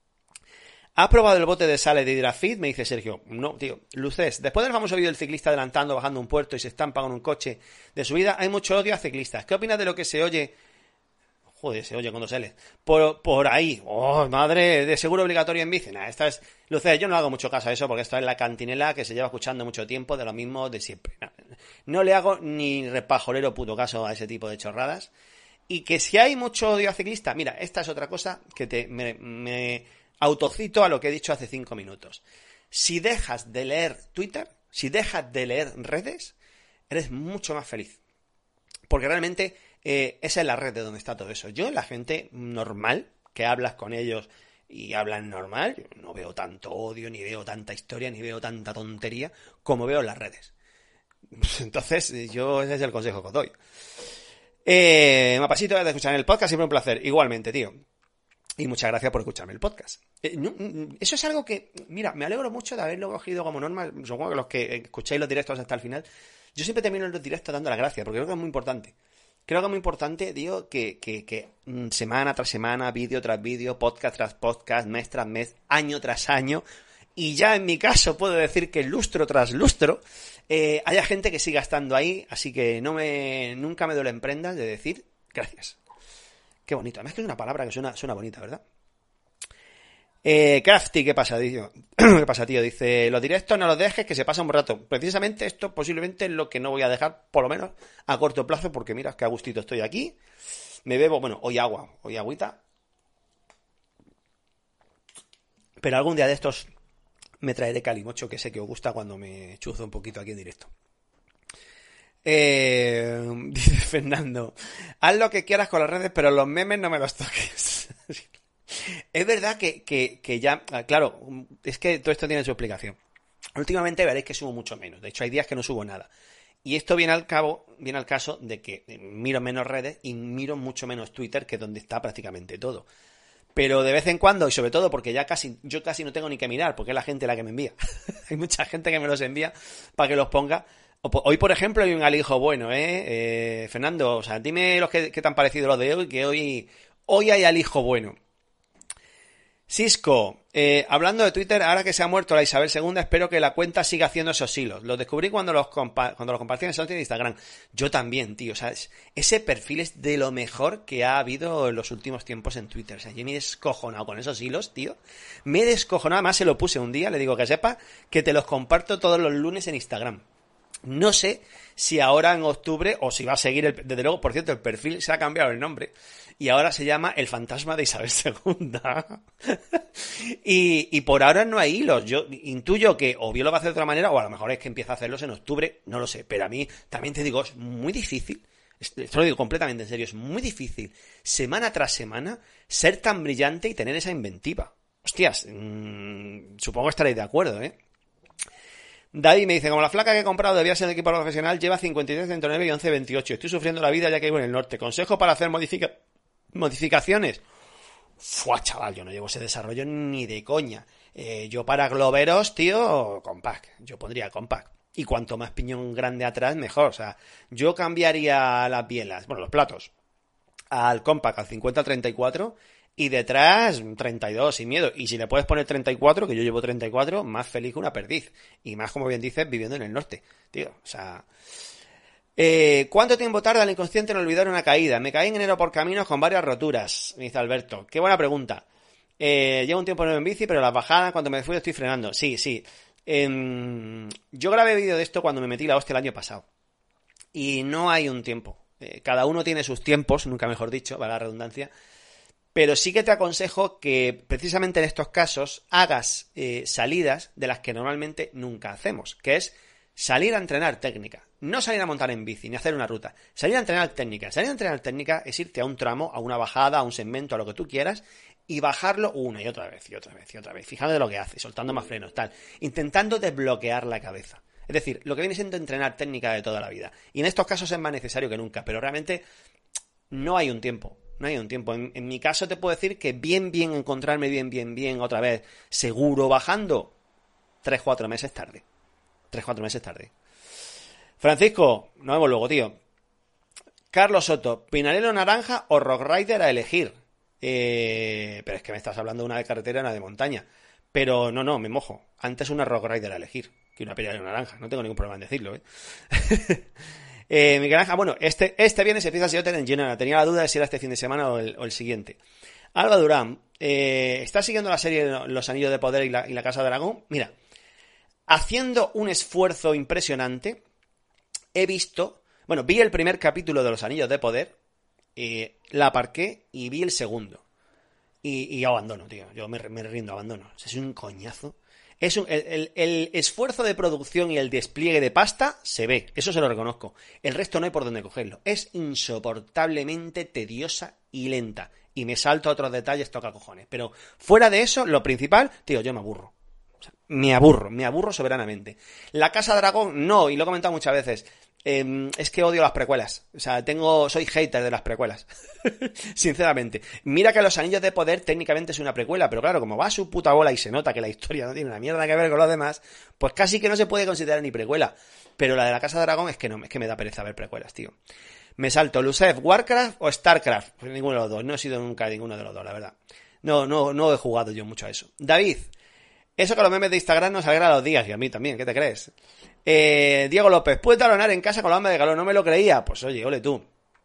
¿Has probado el bote de sales de Hidrafit? Me dice Sergio. No, tío. Luces, después del famoso vídeo del ciclista adelantando, bajando un puerto y se estampa con un coche de subida, hay mucho odio a ciclistas. ¿Qué opinas de lo que se oye? Joder, se oye cuando sale. Por, por ahí. Oh, madre, de seguro obligatorio en bici. Nah, esta es... Luces, yo no hago mucho caso a eso porque esto es la cantinela que se lleva escuchando mucho tiempo de lo mismo de siempre. No, no le hago ni repajolero puto caso a ese tipo de chorradas. Y que si hay mucho odio a ciclistas, mira, esta es otra cosa que te me, me autocito a lo que he dicho hace cinco minutos. Si dejas de leer Twitter, si dejas de leer redes, eres mucho más feliz. Porque realmente... Eh, esa es la red de donde está todo eso. Yo, la gente normal, que hablas con ellos y hablan normal, yo no veo tanto odio, ni veo tanta historia, ni veo tanta tontería como veo en las redes. Entonces, yo ese es el consejo que os doy. Eh, Mapasito, gracias de escuchar el podcast, siempre un placer. Igualmente, tío. Y muchas gracias por escucharme el podcast. Eh, no, eso es algo que, mira, me alegro mucho de haberlo cogido como norma. Supongo que los que escucháis los directos hasta el final, yo siempre termino en los directos dando las gracias, porque creo que es muy importante. Creo que es muy importante, tío, que, que, que semana tras semana, vídeo tras vídeo, podcast tras podcast, mes tras mes, año tras año, y ya en mi caso puedo decir que lustro tras lustro, eh, haya gente que siga estando ahí, así que no me nunca me duele en prendas de decir gracias. Qué bonito, además que es una palabra que suena, suena bonita, ¿verdad? Eh, Crafty, ¿qué pasa, tío? ¿Qué pasa, tío? Dice, los directos no los dejes, que se pasa un rato. Precisamente esto posiblemente es lo que no voy a dejar, por lo menos a corto plazo, porque mira que a gustito estoy aquí. Me bebo, bueno, hoy agua, hoy agüita. Pero algún día de estos me traeré calimocho, que sé que os gusta cuando me chuzo un poquito aquí en directo. Eh, dice Fernando, haz lo que quieras con las redes, pero los memes no me los toques. Es verdad que, que, que ya, claro, es que todo esto tiene su explicación. Últimamente veréis que subo mucho menos. De hecho, hay días que no subo nada. Y esto viene al cabo, viene al caso de que miro menos redes y miro mucho menos Twitter, que es donde está prácticamente todo. Pero de vez en cuando, y sobre todo porque ya casi, yo casi no tengo ni que mirar, porque es la gente la que me envía. Hay mucha gente que me los envía para que los ponga. Hoy, por ejemplo, hay un alijo bueno, ¿eh? eh Fernando, o sea, dime los que, que te han parecido los de hoy, que hoy, hoy hay alijo bueno. Cisco, eh, hablando de Twitter, ahora que se ha muerto la Isabel segunda, espero que la cuenta siga haciendo esos hilos. Los descubrí cuando los, compa- cuando los compartí en el de Instagram. Yo también, tío. O sea, ese perfil es de lo mejor que ha habido en los últimos tiempos en Twitter. O sea, yo me he descojonado con esos hilos, tío. Me he descojonado. Además, se lo puse un día, le digo que sepa que te los comparto todos los lunes en Instagram. No sé si ahora en octubre, o si va a seguir, el, desde luego, por cierto, el perfil se ha cambiado el nombre, y ahora se llama El Fantasma de Isabel segunda. y, y por ahora no hay hilos. Yo intuyo que o bien lo va a hacer de otra manera, o a lo mejor es que empieza a hacerlos en octubre, no lo sé. Pero a mí, también te digo, es muy difícil, esto lo digo completamente en serio, es muy difícil, semana tras semana, ser tan brillante y tener esa inventiva. Hostias, mmm, supongo que estaréis de acuerdo, ¿eh? David me dice, como la flaca que he comprado debía ser de equipo profesional, lleva cincuenta y tres, ciento nueve y once, veintiocho. Estoy sufriendo la vida ya que vivo en el norte. Consejo para hacer modifica... modificaciones. Fua, chaval, yo no llevo ese desarrollo ni de coña. Eh, yo para globeros, tío, compact. Yo pondría compact. Y cuanto más piñón grande atrás, mejor. O sea, yo cambiaría las bielas, bueno, los platos, al compact, al cincuenta treinta y cuatro, y detrás treinta y dos, sin miedo. Y si le puedes poner treinta y cuatro, que yo llevo treinta y cuatro, más feliz que una perdiz. Y más, como bien dices, viviendo en el norte. Tío, o sea... Eh, ¿Cuánto tiempo tarda el inconsciente en olvidar una caída? Me caí en enero por caminos con varias roturas, me dice Alberto. Qué buena pregunta. Eh, llevo un tiempo en bici, pero las bajadas, cuando me fui, estoy frenando. Sí, sí. Eh, yo grabé vídeo de esto cuando me metí la hostia el año pasado. Y no hay un tiempo. Eh, cada uno tiene sus tiempos, nunca mejor dicho, vale la redundancia. Pero sí que te aconsejo que precisamente en estos casos hagas eh, salidas de las que normalmente nunca hacemos, que es salir a entrenar técnica. No salir a montar en bici, ni hacer una ruta. Salir a entrenar técnica. Salir a entrenar técnica es irte a un tramo, a una bajada, a un segmento, a lo que tú quieras, y bajarlo una y otra vez, y otra vez, y otra vez. Fijando de lo que hace, soltando más frenos, tal. Intentando desbloquear la cabeza. Es decir, lo que viene siendo entrenar técnica de toda la vida. Y en estos casos es más necesario que nunca, pero realmente no hay un tiempo. No hay un tiempo. En, en mi caso te puedo decir que bien, bien encontrarme bien, bien, bien otra vez seguro bajando, tres, cuatro meses tarde. Tres, cuatro meses tarde. Francisco, nos vemos luego, tío. Carlos Soto, Pinarello naranja o Rock Rider a elegir. Eh, pero es que me estás hablando de una de carretera y una de montaña. Pero no, no, me mojo. Antes una Rock Rider a elegir que una Pinarello naranja. No tengo ningún problema en decirlo, ¿eh? Eh, Miguel Ángel, bueno, este, este viernes empieza el Seattle en Girona. Tenía la duda de si era este fin de semana o el, o el siguiente. Alba Durán, eh, ¿estás siguiendo la serie Los Anillos de Poder y la, y la Casa de Dragón? Mira, haciendo un esfuerzo impresionante, he visto, bueno, vi el primer capítulo de Los Anillos de Poder, eh, la aparqué y vi el segundo. Y, y abandono, tío. Yo me, me rindo, abandono. Es un coñazo. Es un, el, el, el esfuerzo de producción y el despliegue de pasta se ve, eso se lo reconozco. El resto no hay por dónde cogerlo. Es insoportablemente tediosa y lenta. Y me salto a otros detalles, toca cojones. Pero fuera de eso, lo principal, tío, yo me aburro. O sea, me aburro, me aburro soberanamente. La Casa Dragón, no, y lo he comentado muchas veces. Eh, es que odio las precuelas. O sea, tengo, soy hater de las precuelas. Sinceramente. Mira que Los Anillos de Poder técnicamente es una precuela, pero claro, como va a su puta bola y se nota que la historia no tiene una mierda que ver con los demás, pues casi que no se puede considerar ni precuela. Pero la de la Casa de Dragón es que no, es que me da pereza ver precuelas, tío. Me salto, Lucev, Warcraft o Starcraft. Pues ninguno de los dos, no he sido nunca ninguno de los dos, la verdad. No, no, no he jugado yo mucho a eso. David, eso que los memes de Instagram nos alegra los días, y a mí también, ¿qué te crees? Eh, Diego López, ¿puedes talonar en casa con la hambre de calor? No me lo creía. Pues oye, ole tú.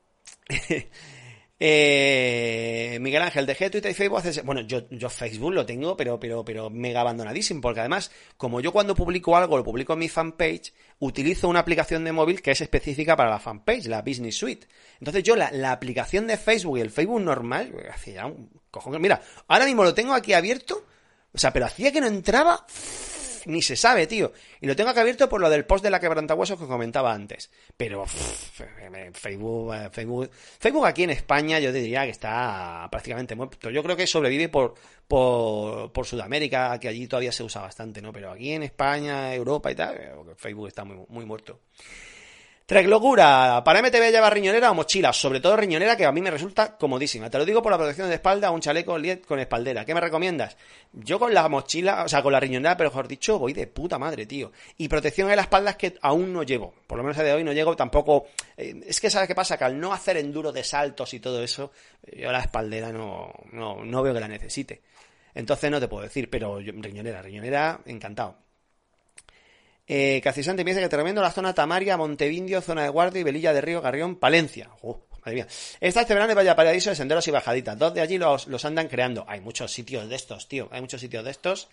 eh, Miguel Ángel, dejé Twitter y Facebook hace... Bueno, yo, yo Facebook lo tengo, pero, pero, pero mega abandonadísimo, porque además, como yo cuando publico algo, lo publico en mi fanpage, utilizo una aplicación de móvil que es específica para la fanpage, la Business Suite. Entonces yo la, la aplicación de Facebook y el Facebook normal, hacía ya un cojón. Mira, ahora mismo lo tengo aquí abierto, o sea, pero hacía que no entraba... Ni se sabe, tío. Y lo tengo aquí abierto por lo del post de la quebrantahuesos que comentaba antes. Pero pff, Facebook, Facebook, Facebook aquí en España yo te diría que está prácticamente muerto. Yo creo que sobrevive por, por, por Sudamérica, que allí todavía se usa bastante, ¿no? Pero aquí en España, Europa y tal, Facebook está muy, muy muerto. Trek Locura, para M T B lleva riñonera o mochila, sobre todo riñonera, que a mí me resulta comodísima. Te lo digo por la protección de espalda, un chaleco L I E D con espaldera. ¿Qué me recomiendas? Yo con la mochila, o sea, con la riñonera, pero mejor dicho, voy de puta madre, tío. Y protección en la espalda es que aún no llevo. Por lo menos a día de hoy no llego tampoco. Eh, es que ¿sabes qué pasa? Que al no hacer enduro de saltos y todo eso, yo la espaldera no, no, no veo que la necesite. Entonces no te puedo decir, pero yo, riñonera, riñonera, encantado. Eh, Cacisante me dice que te recomiendo la zona Tamaria, Montevindio, zona de Guardia y Velilla de Río, Carrión, Palencia. Uh, madre mía. Está este verano de Valladolid de senderos y bajaditas. Dos de allí los, los andan creando. Hay muchos sitios de estos, tío. Hay muchos sitios de estos.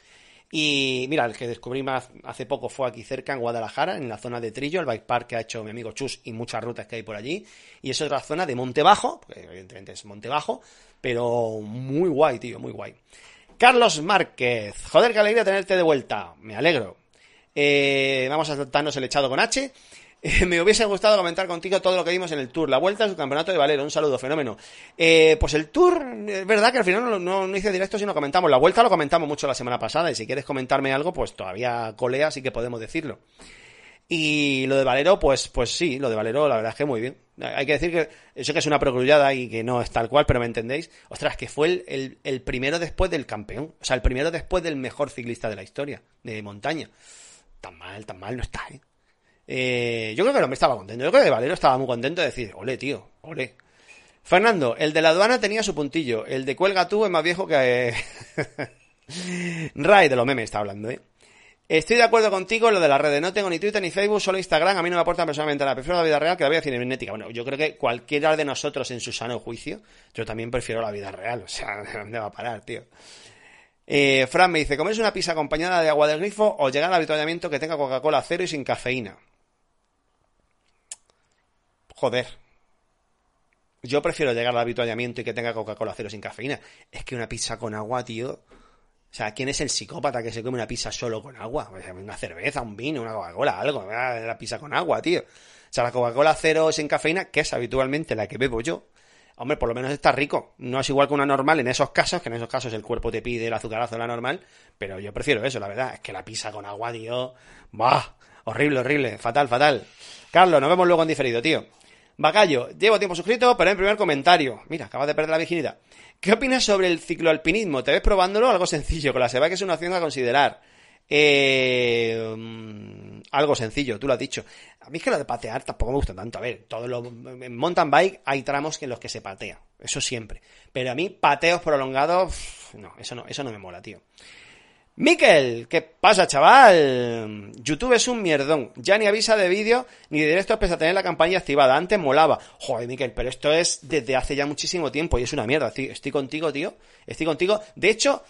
Y mira, el que descubrí más hace poco fue aquí cerca, en Guadalajara, en la zona de Trillo, el bike park que ha hecho mi amigo Chus y muchas rutas que hay por allí. Y es otra zona de monte bajo, porque evidentemente es monte bajo, pero muy guay, tío, muy guay. Carlos Márquez, joder, qué alegría tenerte de vuelta, me alegro. Eh, vamos a saltarnos el echado con H. Eh, me hubiese gustado comentar contigo todo lo que vimos en el Tour, la vuelta a su campeonato de Valero. Un saludo, fenómeno. Eh, pues el Tour, es verdad que al final no, no, no hice directo, sino comentamos. La vuelta lo comentamos mucho la semana pasada, y si quieres comentarme algo, pues todavía colea, así que podemos decirlo. Y lo de Valero, pues, pues sí, lo de Valero, la verdad es que muy bien. Hay que decir que eso que es una perogrullada y que no es tal cual, pero me entendéis. Ostras, que fue el, el, el primero después del campeón. O sea, el primero después del mejor ciclista de la historia, de montaña. Tan mal, tan mal no está, ¿eh? Eh, yo creo que el hombre estaba contento. Yo creo que Valero estaba muy contento de decir, ole, tío, ole. Fernando, el de la aduana tenía su puntillo. El de cuelga tú es más viejo que... Eh... Ray, de los memes está hablando, ¿eh? Estoy de acuerdo contigo en lo de las redes. No tengo ni Twitter ni Facebook, solo Instagram. A mí no me aportan personalmente nada. Prefiero la vida real que la vida cibernética. Bueno, yo creo que cualquiera de nosotros en su sano juicio, yo también prefiero la vida real. O sea, ¿dónde va a parar, tío? Eh, Fran me dice, ¿comerse una pizza acompañada de agua del grifo o llegar al avituallamiento que tenga Coca-Cola cero y sin cafeína? Joder. Yo prefiero llegar al avituallamiento y que tenga Coca-Cola cero sin cafeína. Es que una pizza con agua, tío... O sea, ¿quién es el psicópata que se come una pizza solo con agua? Una cerveza, un vino, una Coca-Cola, algo. La pizza con agua, tío. O sea, la Coca-Cola cero sin cafeína, que es habitualmente la que bebo yo. Hombre, por lo menos está rico. No es igual que una normal en esos casos, que en esos casos el cuerpo te pide el azucarazo de la normal. Pero yo prefiero eso, la verdad. Es que la pizza con agua, tío... ¡Bah! Horrible, horrible. Fatal, fatal. Carlos, nos vemos luego en diferido, tío. Bacallo, llevo tiempo suscrito, pero en primer comentario. Mira, acabas de perder la virginidad. ¿Qué opinas sobre el cicloalpinismo? ¿Te ves probándolo? Algo sencillo, con la SEBA, que es una opción a considerar. Eh, um, algo sencillo, tú lo has dicho. A mí es que lo de patear tampoco me gusta tanto. A ver, todo lo, en mountain bike hay tramos en los que se patea. Eso siempre. Pero a mí, pateos prolongados, no, eso no, eso no me mola, tío. Miquel, ¿qué pasa, chaval? YouTube es un mierdón. Ya ni avisa de vídeo ni de directo pese a tener la campaña activada. Antes molaba. Joder, Miquel, pero esto es desde hace ya muchísimo tiempo y es una mierda. Estoy, estoy contigo, tío. Estoy contigo. De hecho,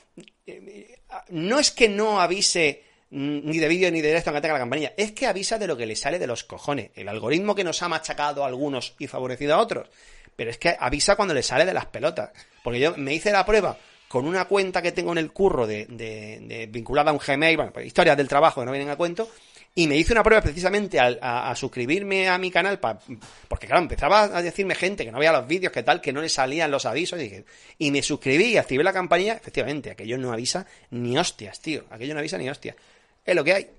no es que no avise ni de vídeo ni de directo aunque tenga la campaña. Es que avisa de lo que le sale de los cojones. El algoritmo que nos ha machacado a algunos y favorecido a otros. Pero es que avisa cuando le sale de las pelotas. Porque yo me hice la prueba con una cuenta que tengo en el curro de, de, de vinculada a un Gmail, bueno, pues historias del trabajo que no vienen a cuento, y me hice una prueba precisamente a, a, a suscribirme a mi canal, pa, porque claro, empezaba a decirme gente que no veía los vídeos, que tal, que no le salían los avisos, y, dije, y me suscribí y activé la campanilla. Efectivamente, aquello no avisa ni hostias, tío, aquello no avisa ni hostias. Es lo que hay.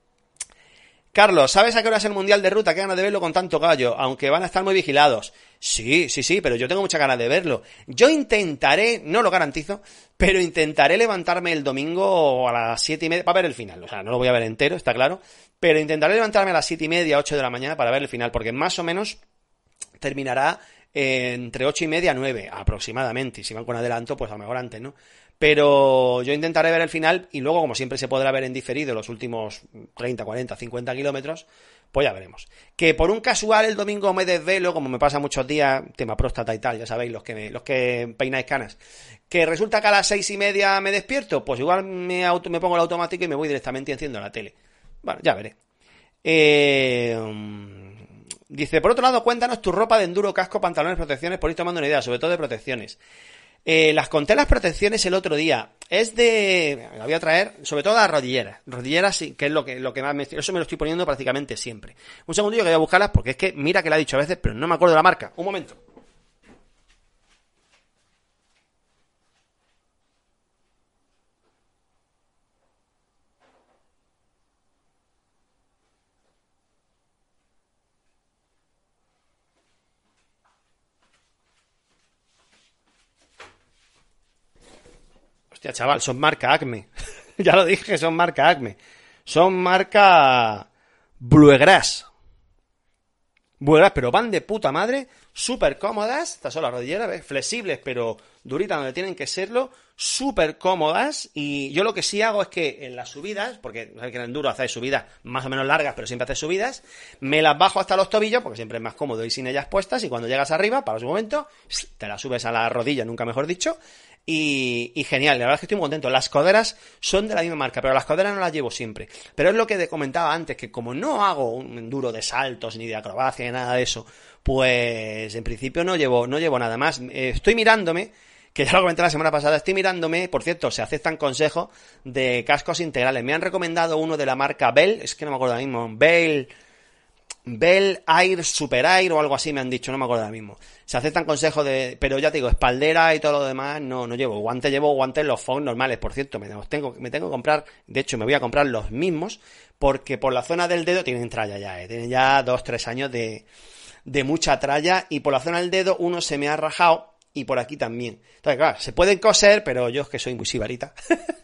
Carlos, ¿sabes a qué hora es el Mundial de Ruta? Qué ganas de verlo con tanto gallo, aunque van a estar muy vigilados. Sí, sí, sí, pero yo tengo muchas ganas de verlo. Yo intentaré, no lo garantizo, pero intentaré levantarme el domingo a las siete y media para ver el final. O sea, no lo voy a ver entero, está claro, pero intentaré levantarme a las siete y media, ocho de la mañana para ver el final, porque más o menos terminará eh, entre ocho y media, nueve aproximadamente. Y si van con adelanto, pues a lo mejor antes, ¿no? Pero yo intentaré ver el final y luego, como siempre se podrá ver en diferido los últimos treinta, cuarenta, cincuenta kilómetros, pues ya veremos. Que por un casual el domingo me desvelo, como me pasa muchos días, tema próstata y tal, ya sabéis, los que me, los que peináis canas, que resulta que a las seis y media me despierto, pues igual me, auto, me pongo el automático y me voy directamente y enciendo la tele. Bueno, ya veré. Eh... Dice, por otro lado, cuéntanos tu ropa de enduro, casco, pantalones, protecciones, por ir tomando una idea, sobre todo de protecciones. Eh, las conté las protecciones el otro día. Es de... La voy a traer, sobre todo las rodilleras. Rodilleras, sí, que es lo que, lo que más me... Eso me lo estoy poniendo prácticamente siempre. Un segundillo que voy a buscarlas, porque es que, mira que la he dicho a veces, pero no me acuerdo de la marca. Un momento. Hostia, chaval, son marca Acme. Ya lo dije, son marca Acme. Son marca Bluegrass. Bluegrass, pero van de puta madre, súper cómodas. Estas son las rodilleras, ¿ves? Flexibles, pero duritas donde tienen que serlo. Súper cómodas. Y yo lo que sí hago es que en las subidas, porque sabes que en el enduro hacéis subidas más o menos largas, pero siempre haces subidas, me las bajo hasta los tobillos, porque siempre es más cómodo ir sin ellas puestas. Y cuando llegas arriba, para su momento, te las subes a la rodilla, nunca mejor dicho. Y, y genial, la verdad es que estoy muy contento. Las coderas son de la misma marca, pero las coderas no las llevo siempre. Pero es lo que te comentaba antes, que como no hago un enduro de saltos, ni de acrobacia, ni nada de eso, pues en principio no llevo, no llevo nada más. Eh, estoy mirándome, que ya lo comenté la semana pasada, estoy mirándome, por cierto, se aceptan consejos de cascos integrales. Me han recomendado uno de la marca Bell, es que no me acuerdo ahora mismo, Bell... Bell Air, Super Air o algo así me han dicho, no me acuerdo ahora mismo. Se aceptan consejos de... Pero ya te digo, espaldera y todo lo demás no, no llevo. Guantes llevo guantes los Fox normales, por cierto. Me tengo, me tengo que comprar... De hecho, me voy a comprar los mismos porque por la zona del dedo tienen tralla ya, ¿eh? Tienen ya dos, tres años de, de mucha tralla y por la zona del dedo uno se me ha rajado y por aquí también. Entonces, claro, se pueden coser, pero yo es que soy muy sibarita.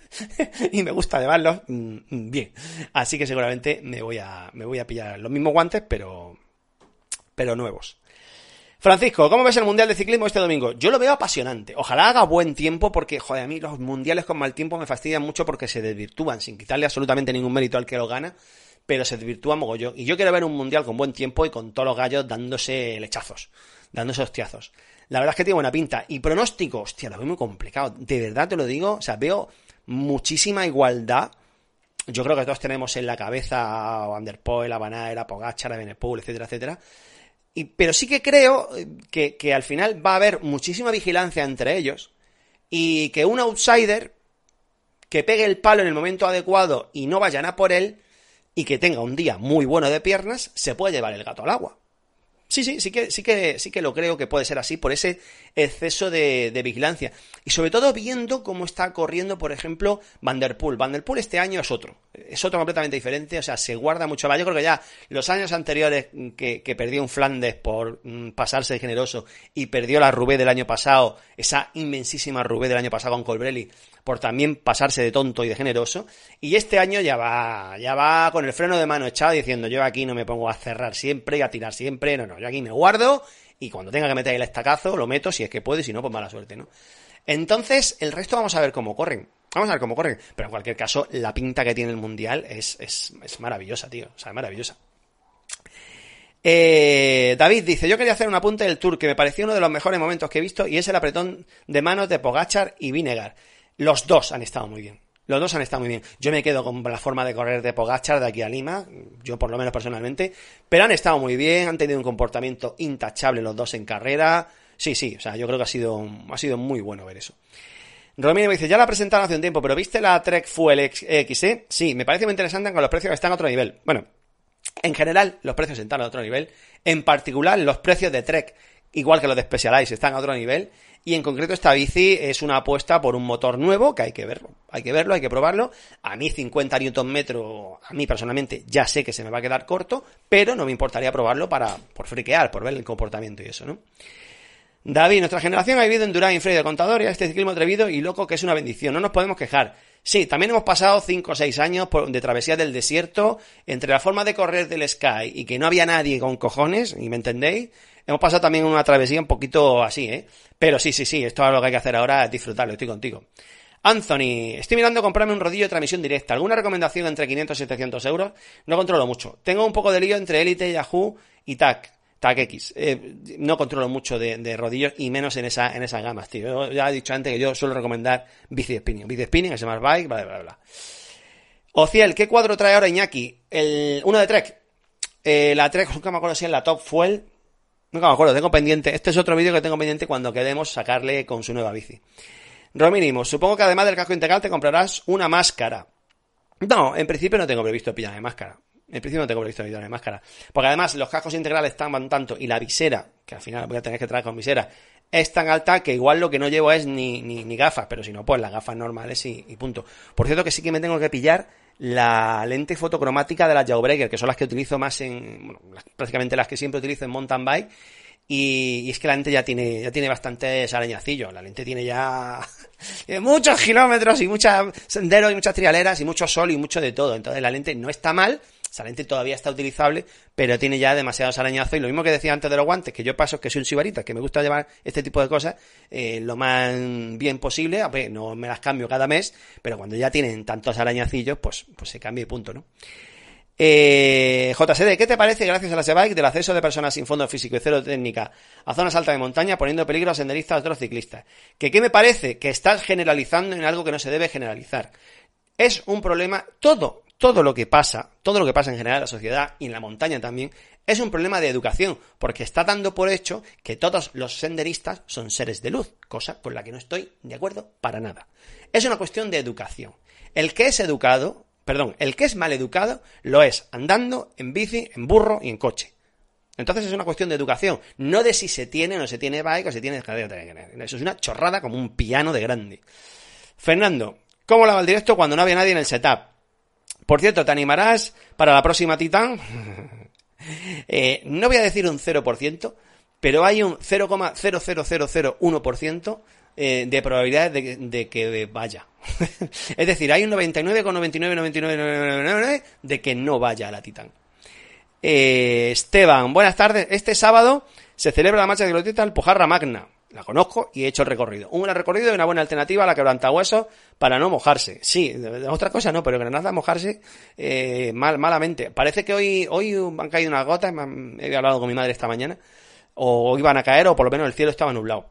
Y me gusta llevarlos mmm, bien, así que seguramente me voy a me voy a pillar los mismos guantes pero pero nuevos. Francisco, ¿cómo ves el Mundial de Ciclismo este domingo? Yo lo veo apasionante, ojalá haga buen tiempo porque, joder, a mí los mundiales con mal tiempo me fastidian mucho porque se desvirtúan, sin quitarle absolutamente ningún mérito al que lo gana, pero se desvirtúa mogollón, y yo quiero ver un mundial con buen tiempo y con todos los gallos dándose lechazos, dándose hostiazos. La verdad es que tiene buena pinta, y pronóstico, hostia, lo veo muy complicado, de verdad te lo digo, o sea, veo muchísima igualdad. Yo creo que todos tenemos en la cabeza a Van der Poel, a Van Aert, a Pogačar, a Evenepoel, etcétera, etcétera. Y, pero sí que creo que, que al final va a haber muchísima vigilancia entre ellos y que un outsider que pegue el palo en el momento adecuado y no vayan a por él y que tenga un día muy bueno de piernas se puede llevar el gato al agua. Sí, sí, sí que, sí que, sí que lo creo que puede ser así por ese exceso de, de vigilancia. Y sobre todo viendo cómo está corriendo, por ejemplo, Van der Poel. Van der Poel este año es otro. Es otro completamente diferente, o sea, se guarda mucho más. Yo creo que ya los años anteriores que, que perdió en Flandes por mm, pasarse de generoso y perdió la Roubaix del año pasado, esa inmensísima Roubaix del año pasado con Colbrelli, por también pasarse de tonto y de generoso, y este año ya va, ya va con el freno de mano echado diciendo yo aquí no me pongo a cerrar siempre y a tirar siempre, no, no, yo aquí me guardo y cuando tenga que meter el estacazo lo meto si es que puedo y si no pues mala suerte, ¿no? Entonces el resto vamos a ver cómo corren, vamos a ver cómo corren, pero en cualquier caso la pinta que tiene el Mundial es, es, es maravillosa, tío, o sea, es maravillosa. Eh, David dice, yo quería hacer un apunte del Tour que me pareció uno de los mejores momentos que he visto y es el apretón de manos de Pogačar y Vinegar. Los dos han estado muy bien. Los dos han estado muy bien. Yo me quedo con la forma de correr de Pogačar de aquí a Lima, yo por lo menos personalmente, pero han estado muy bien, han tenido un comportamiento intachable los dos en carrera. Sí, sí, o sea, yo creo que ha sido, ha sido muy bueno ver eso. Romino me dice, ya la presentaron hace un tiempo, pero ¿viste la Trek Fuel X E? Sí, me parece muy interesante con los precios que están a otro nivel. Bueno, en general, los precios están a otro nivel. En particular, los precios de Trek, igual que los de Specialized, están a otro nivel. Y en concreto esta bici es una apuesta por un motor nuevo, que hay que verlo, hay que verlo, hay que probarlo. A mí cincuenta newton metros, a mí personalmente ya sé que se me va a quedar corto, pero no me importaría probarlo para, por friquear, por ver el comportamiento y eso, ¿no? David, nuestra generación ha vivido en Durán y Frey de Contador y a este ciclismo atrevido y loco que es una bendición, no nos podemos quejar. Sí, también hemos pasado cinco o seis años de travesía del desierto, entre la forma de correr del Sky y que no había nadie con cojones, y me entendéis, hemos pasado también una travesía un poquito así, ¿eh? Pero sí, sí, sí, esto es lo que hay que hacer ahora, es disfrutarlo, estoy contigo. Anthony, estoy mirando comprarme un rodillo de transmisión directa, ¿alguna recomendación entre quinientos y setecientos euros? No controlo mucho, tengo un poco de lío entre Elite, Yahoo y T A C. T A C X, eh, no controlo mucho de, de rodillos y menos en esa en esas gamas, tío. Yo ya he dicho antes que yo suelo recomendar bici spinning, bici spinning, Smart Bike, bla, bla, bla. Ociel, ¿qué cuadro trae ahora Iñaki? El, uno de Trek. Eh, la Trek, nunca me acuerdo si es la Top Fuel. Nunca me acuerdo, tengo pendiente. Este es otro vídeo que tengo pendiente cuando queremos sacarle con su nueva bici. Romínimo, supongo que además del casco integral te comprarás una máscara. No, en principio no tengo previsto pillarme máscara. En principio no tengo previsto pillarme máscara. Porque además los cascos integrales están tanto y la visera, que al final voy a tener que traer con visera, es tan alta que igual lo que no llevo es ni, ni, ni gafas, pero si no, pues las gafas normales y, y punto. Por cierto que sí que me tengo que pillar la lente fotocromática de las Jawbreaker, que son las que utilizo más en, bueno, prácticamente las que siempre utilizo en mountain bike. Y, y es que la lente ya tiene, ya tiene bastantes arañacillos. La lente tiene ya muchos kilómetros y muchos senderos y muchas trialeras y mucho sol y mucho de todo. Entonces la lente no está mal. Esa lente todavía está utilizable, pero tiene ya demasiados arañazos. Y lo mismo que decía antes de los guantes, que yo paso que soy un sibarita, que me gusta llevar este tipo de cosas eh, lo más bien posible. A ver, no me las cambio cada mes, pero cuando ya tienen tantos arañacillos, pues, pues se cambia y punto, ¿no? Eh, J C D, ¿qué te parece, gracias a la SEBIKE, del acceso de personas sin fondo físico y cero técnica a zonas altas de montaña, poniendo en peligro a senderistas y otros ciclistas? ¿Que qué me parece? Que estás generalizando en algo que no se debe generalizar. Es un problema, todo, todo lo que pasa, todo lo que pasa en general en la sociedad y en la montaña también, es un problema de educación, porque está dando por hecho que todos los senderistas son seres de luz, cosa con la que no estoy de acuerdo para nada. Es una cuestión de educación. El que es educado, perdón, el que es mal educado, lo es andando, en bici, en burro y en coche. Entonces es una cuestión de educación, no de si se tiene o no se tiene bike o se tiene... Eso es una chorrada como un piano de grande. Fernando, ¿cómo la va el directo cuando no había nadie en el setup? Por cierto, ¿te animarás para la próxima Titán? eh, no voy a decir un cero por ciento, pero hay un cero coma cero cero cero cero uno por ciento eh, de probabilidades de, de que vaya. Es decir, hay un noventa y nueve coma noventa y nueve noventa y nueve noventa y nueve de que no vaya a la Titán. Eh, Esteban, buenas tardes. Este sábado se celebra la marcha de ciclotista Alpujarra Magna. La conozco y he hecho el recorrido. Un buen recorrido y una buena alternativa a la quebrantahuesos para no mojarse. Sí, otra cosa no, pero Granada mojarse eh, mal, malamente. Parece que hoy hoy han caído unas gotas, he hablado con mi madre esta mañana, o iban a caer o por lo menos el cielo estaba nublado.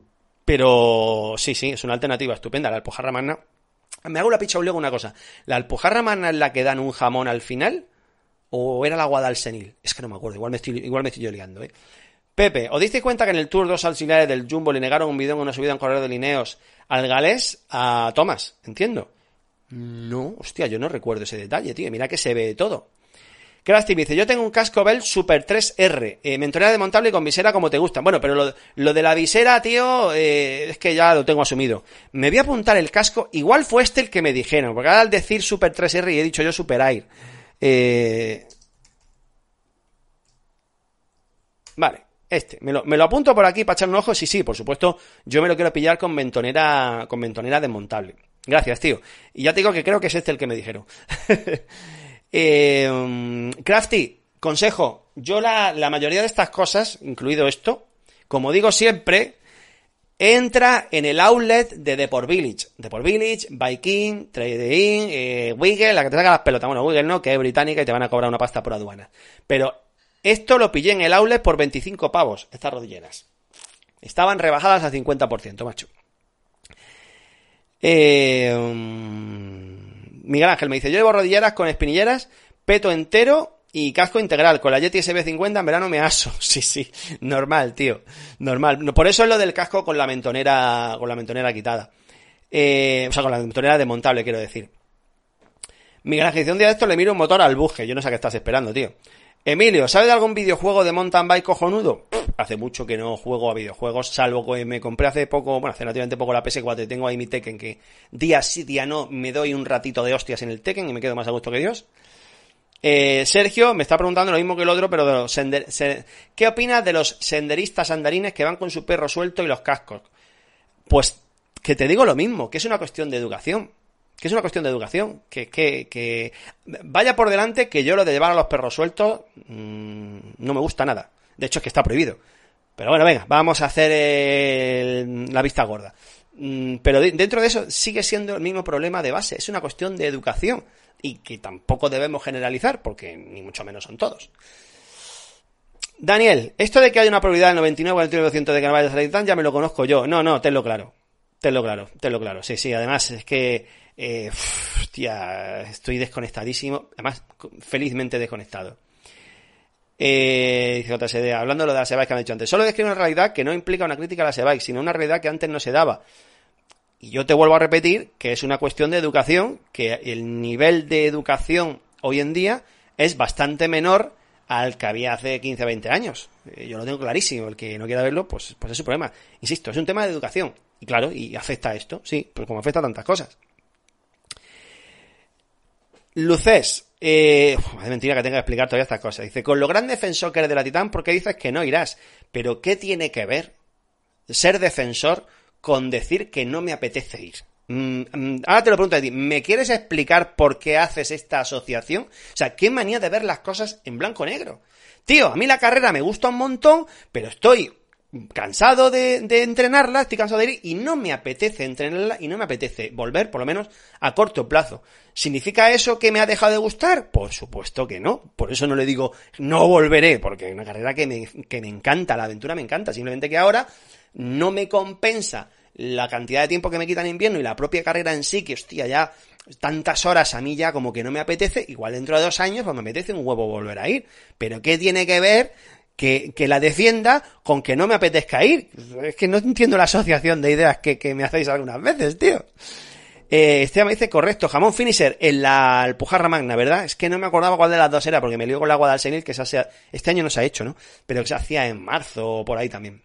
Pero sí, sí, es una alternativa estupenda. La Alpujarra Magna. Me hago la picha un lío con una cosa. ¿La Alpujarra Magna es la que dan un jamón al final? ¿O era la Guadalsenil? Es que no me acuerdo, igual me estoy, igual me estoy yo liando, ¿eh? Pepe, ¿os disteis cuenta que en el Tour dos auxiliares del Jumbo le negaron un bidón en una subida en corredor de Lineos al galés a Thomas? Entiendo. No, hostia, yo no recuerdo ese detalle, tío. Mira que se ve todo. Krusty dice, yo tengo un casco Bell Super tres R, eh, mentonera desmontable y con visera como te gustan. Bueno, pero lo, lo de la visera, tío, eh, es que ya lo tengo asumido. Me voy a apuntar el casco, igual fue este el que me dijeron, porque ahora al decir Super tres R y he dicho yo Super Air. Eh... Vale. Este, me lo, me lo apunto por aquí para echar un ojo. Sí, sí, por supuesto, yo me lo quiero pillar con mentonera, con mentonera desmontable. Gracias, tío. Y ya te digo que creo que es este el que me dijeron. eh, Crafty, consejo, yo la, la mayoría de estas cosas, incluido esto, como digo siempre, entra en el outlet de Deport Village. Deport Village, Viking, Trade-in, eh, Wiggle, la que te saca las pelotas. Bueno, Wiggle no, que es británica y te van a cobrar una pasta por aduana. Pero esto lo pillé en el outlet por veinticinco pavos, estas rodilleras. Estaban rebajadas al cincuenta por ciento, macho. Eh, um, Miguel Ángel me dice, yo llevo rodilleras con espinilleras, peto entero y casco integral. Con la Yeti S B cincuenta en verano me aso. Sí, sí, normal, tío. Normal. Por eso es lo del casco con la mentonera, con la mentonera quitada. Eh, o sea, con la mentonera desmontable, quiero decir. Miguel Ángel dice, un día de esto le miro un motor al buje. Yo no sé a qué estás esperando, tío. Emilio, ¿sabes de algún videojuego de mountain bike cojonudo? Hace mucho que no juego a videojuegos, salvo que me compré hace poco, bueno, hace relativamente poco la P S cuatro y tengo ahí mi Tekken, que día sí, día no, me doy un ratito de hostias en el Tekken y me quedo más a gusto que Dios. Eh, Sergio me está preguntando lo mismo que el otro, pero de los sender... ¿Qué opinas de los senderistas andarines que van con su perro suelto y los cascos? Pues que te digo lo mismo, que es una cuestión de educación. Que es una cuestión de educación, que, que, que vaya por delante que yo lo de llevar a los perros sueltos mmm, no me gusta nada. De hecho es que está prohibido. Pero bueno, venga, vamos a hacer el, la vista gorda. Mm, pero de, dentro de eso sigue siendo el mismo problema de base. Es una cuestión de educación y que tampoco debemos generalizar porque ni mucho menos son todos. Daniel, esto de que hay una probabilidad del noventa y nueve por ciento por ciento de que no vayas a la Titán ya me lo conozco yo. No, no, tenlo claro. Tenlo claro, tenlo claro. Sí, sí, además es que Eh, uf, tía, estoy desconectadísimo. Además, felizmente desconectado. Eh, dice J S D, hablando de lo de la SEBIKE que me han dicho antes. Solo describe una realidad que no implica una crítica a la SEBIKE, sino una realidad que antes no se daba. Y yo te vuelvo a repetir que es una cuestión de educación, que el nivel de educación hoy en día es bastante menor al que había hace quince o veinte años. Yo lo tengo clarísimo. El que no quiera verlo, pues, pues es su problema. Insisto, es un tema de educación. Y claro, y afecta a esto, sí, pues como afecta a tantas cosas. Lucés, eh, uf, es mentira que tenga que explicar todavía estas cosas. Dice, con lo gran defensor que eres de la Titán, ¿por qué dices que no irás? Pero ¿qué tiene que ver ser defensor con decir que no me apetece ir? Mm, mm, ahora te lo pregunto a ti, ¿me quieres explicar por qué haces esta asociación? O sea, ¿qué manía de ver las cosas en blanco-negro? Tío, a mí la carrera me gusta un montón, pero estoy cansado de, de entrenarla, estoy cansado de ir y no me apetece entrenarla y no me apetece volver, por lo menos a corto plazo. ¿Significa eso que me ha dejado de gustar? Por supuesto que no. Por eso no le digo no volveré, porque es una carrera que me, que me encanta, la aventura me encanta. Simplemente que ahora no me compensa la cantidad de tiempo que me quita en invierno y la propia carrera en sí, que hostia, ya tantas horas a mí ya como que no me apetece. Igual dentro de dos años pues me apetece un huevo volver a ir. Pero ¿qué tiene que ver que, que la defienda con que no me apetezca ir? Es que no entiendo la asociación de ideas que, que me hacéis algunas veces, tío. Eh, Esteban me dice, correcto, jamón finisher en la Alpujarra Magna, ¿verdad? Es que no me acordaba cuál de las dos era, porque me lío con la Guadalsenil, que se hace, este año no se ha hecho, ¿no? Pero que se hacía en marzo o por ahí también.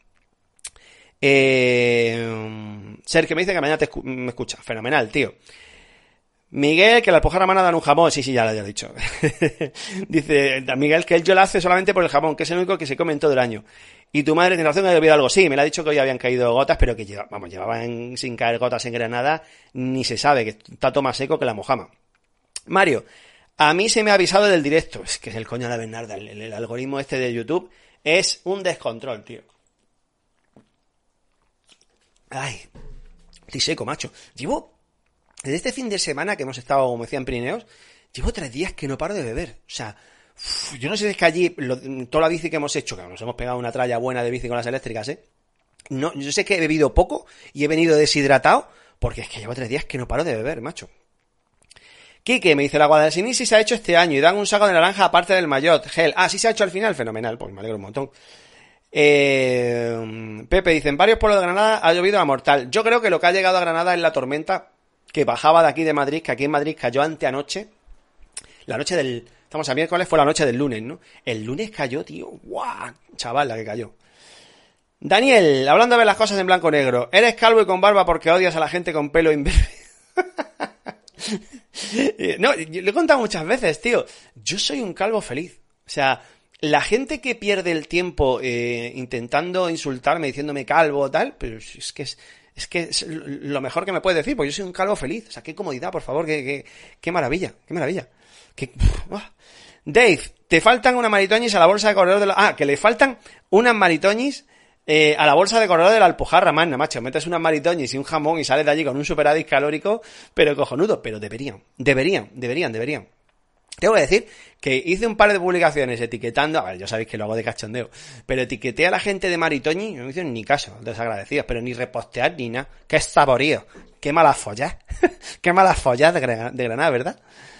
Eh, Ser, que me dice que mañana te escu- me escucha. Fenomenal, tío. Miguel, que la Alpujarra Magna dan un jamón. Sí, sí, ya lo he dicho. Dice Miguel que él yo la hace solamente por el jamón, que es el único que se come en todo el año. Y tu madre tiene razón, que ha olvidado algo. Sí, me lo ha dicho que hoy habían caído gotas, pero que lleva, vamos, llevaban sin caer gotas en Granada, ni se sabe, que está todo más seco que la mojama. Mario, a mí se me ha avisado del directo. Es que es el coño de la Bernarda. El, el, el algoritmo este de YouTube es un descontrol, tío. Ay, estoy seco, macho. Llevo, desde este fin de semana que hemos estado, como decía, en Pirineos, llevo tres días que no paro de beber. O sea, uf, yo no sé si es que allí, lo, toda la bici que hemos hecho, que nos hemos pegado una tralla buena de bici con las eléctricas, ¿eh? No, yo sé que he bebido poco y he venido deshidratado, porque es que llevo tres días que no paro de beber, macho. Quique, me dice, la Guadalsenil sí se ha hecho este año y dan un saco de naranja aparte del maillot. Gel. Ah, sí se ha hecho al final, fenomenal, pues me alegro un montón. Eh, Pepe dice, en varios pueblos de Granada ha llovido a mortal. Yo creo que lo que ha llegado a Granada es la tormenta que bajaba de aquí de Madrid, que aquí en Madrid cayó anteanoche. La noche del... Estamos a miércoles, fue la noche del lunes, ¿no? El lunes cayó, tío. ¡Guau! Chaval, la que cayó. Daniel, hablando de las cosas en blanco-negro. ¿Eres calvo y con barba porque odias a la gente con pelo imberbe? No, yo lo he contado muchas veces, tío. Yo soy un calvo feliz. O sea, la gente que pierde el tiempo eh, intentando insultarme, diciéndome calvo o tal, pero es que es, es que es lo mejor que me puedes decir, porque yo soy un calvo feliz. O sea, qué comodidad, por favor, qué, qué, qué maravilla, qué maravilla. Qué, uh. Dave, te faltan unas maritoñis a la bolsa de corredor de la... Ah, que le faltan unas maritoñis eh, a la bolsa de corredor de la Alpujarra Magna, macho. Metes unas maritoñis y un jamón y sales de allí con un superávit calórico, pero cojonudo. Pero deberían, deberían, deberían, deberían. Tengo que decir que hice un par de publicaciones etiquetando, a ver, ya sabéis que lo hago de cachondeo, pero etiqueté a la gente de Maritoñi, no me hicieron ni caso, desagradecidos, pero ni repostear ni nada. ¡Qué saborío! ¡Qué malas follas! ¡Qué malas follas de, Gran- de Granada, ¿verdad?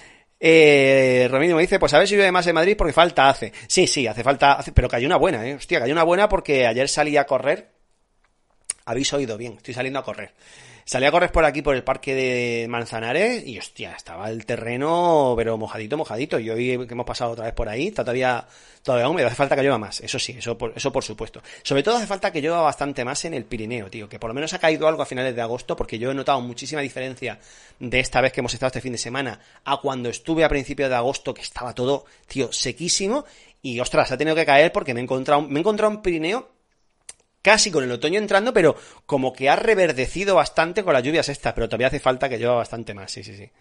Eh, Romino me dice, pues a ver si llueve más en Madrid porque falta hace. Sí, sí, hace falta, hace, pero cayó una buena, eh. Hostia, cayó una buena porque ayer salí a correr. Habéis oído bien, estoy saliendo a correr. Salí a correr por aquí, por el parque de Manzanares, y hostia, estaba el terreno, pero mojadito, mojadito. Y hoy que hemos pasado otra vez por ahí, está todavía, todavía húmedo. Hace falta que llueva más, eso sí, eso por, eso por supuesto. Sobre todo hace falta que llueva bastante más en el Pirineo, tío. Que por lo menos ha caído algo a finales de agosto, porque yo he notado muchísima diferencia de esta vez que hemos estado este fin de semana a cuando estuve a principios de agosto, que estaba todo, tío, sequísimo. Y ostras, ha tenido que caer porque me he encontrado, me he encontrado un Pirineo casi con el otoño entrando, pero como que ha reverdecido bastante con las lluvias estas, pero todavía hace falta que llueva bastante más, sí, sí, sí.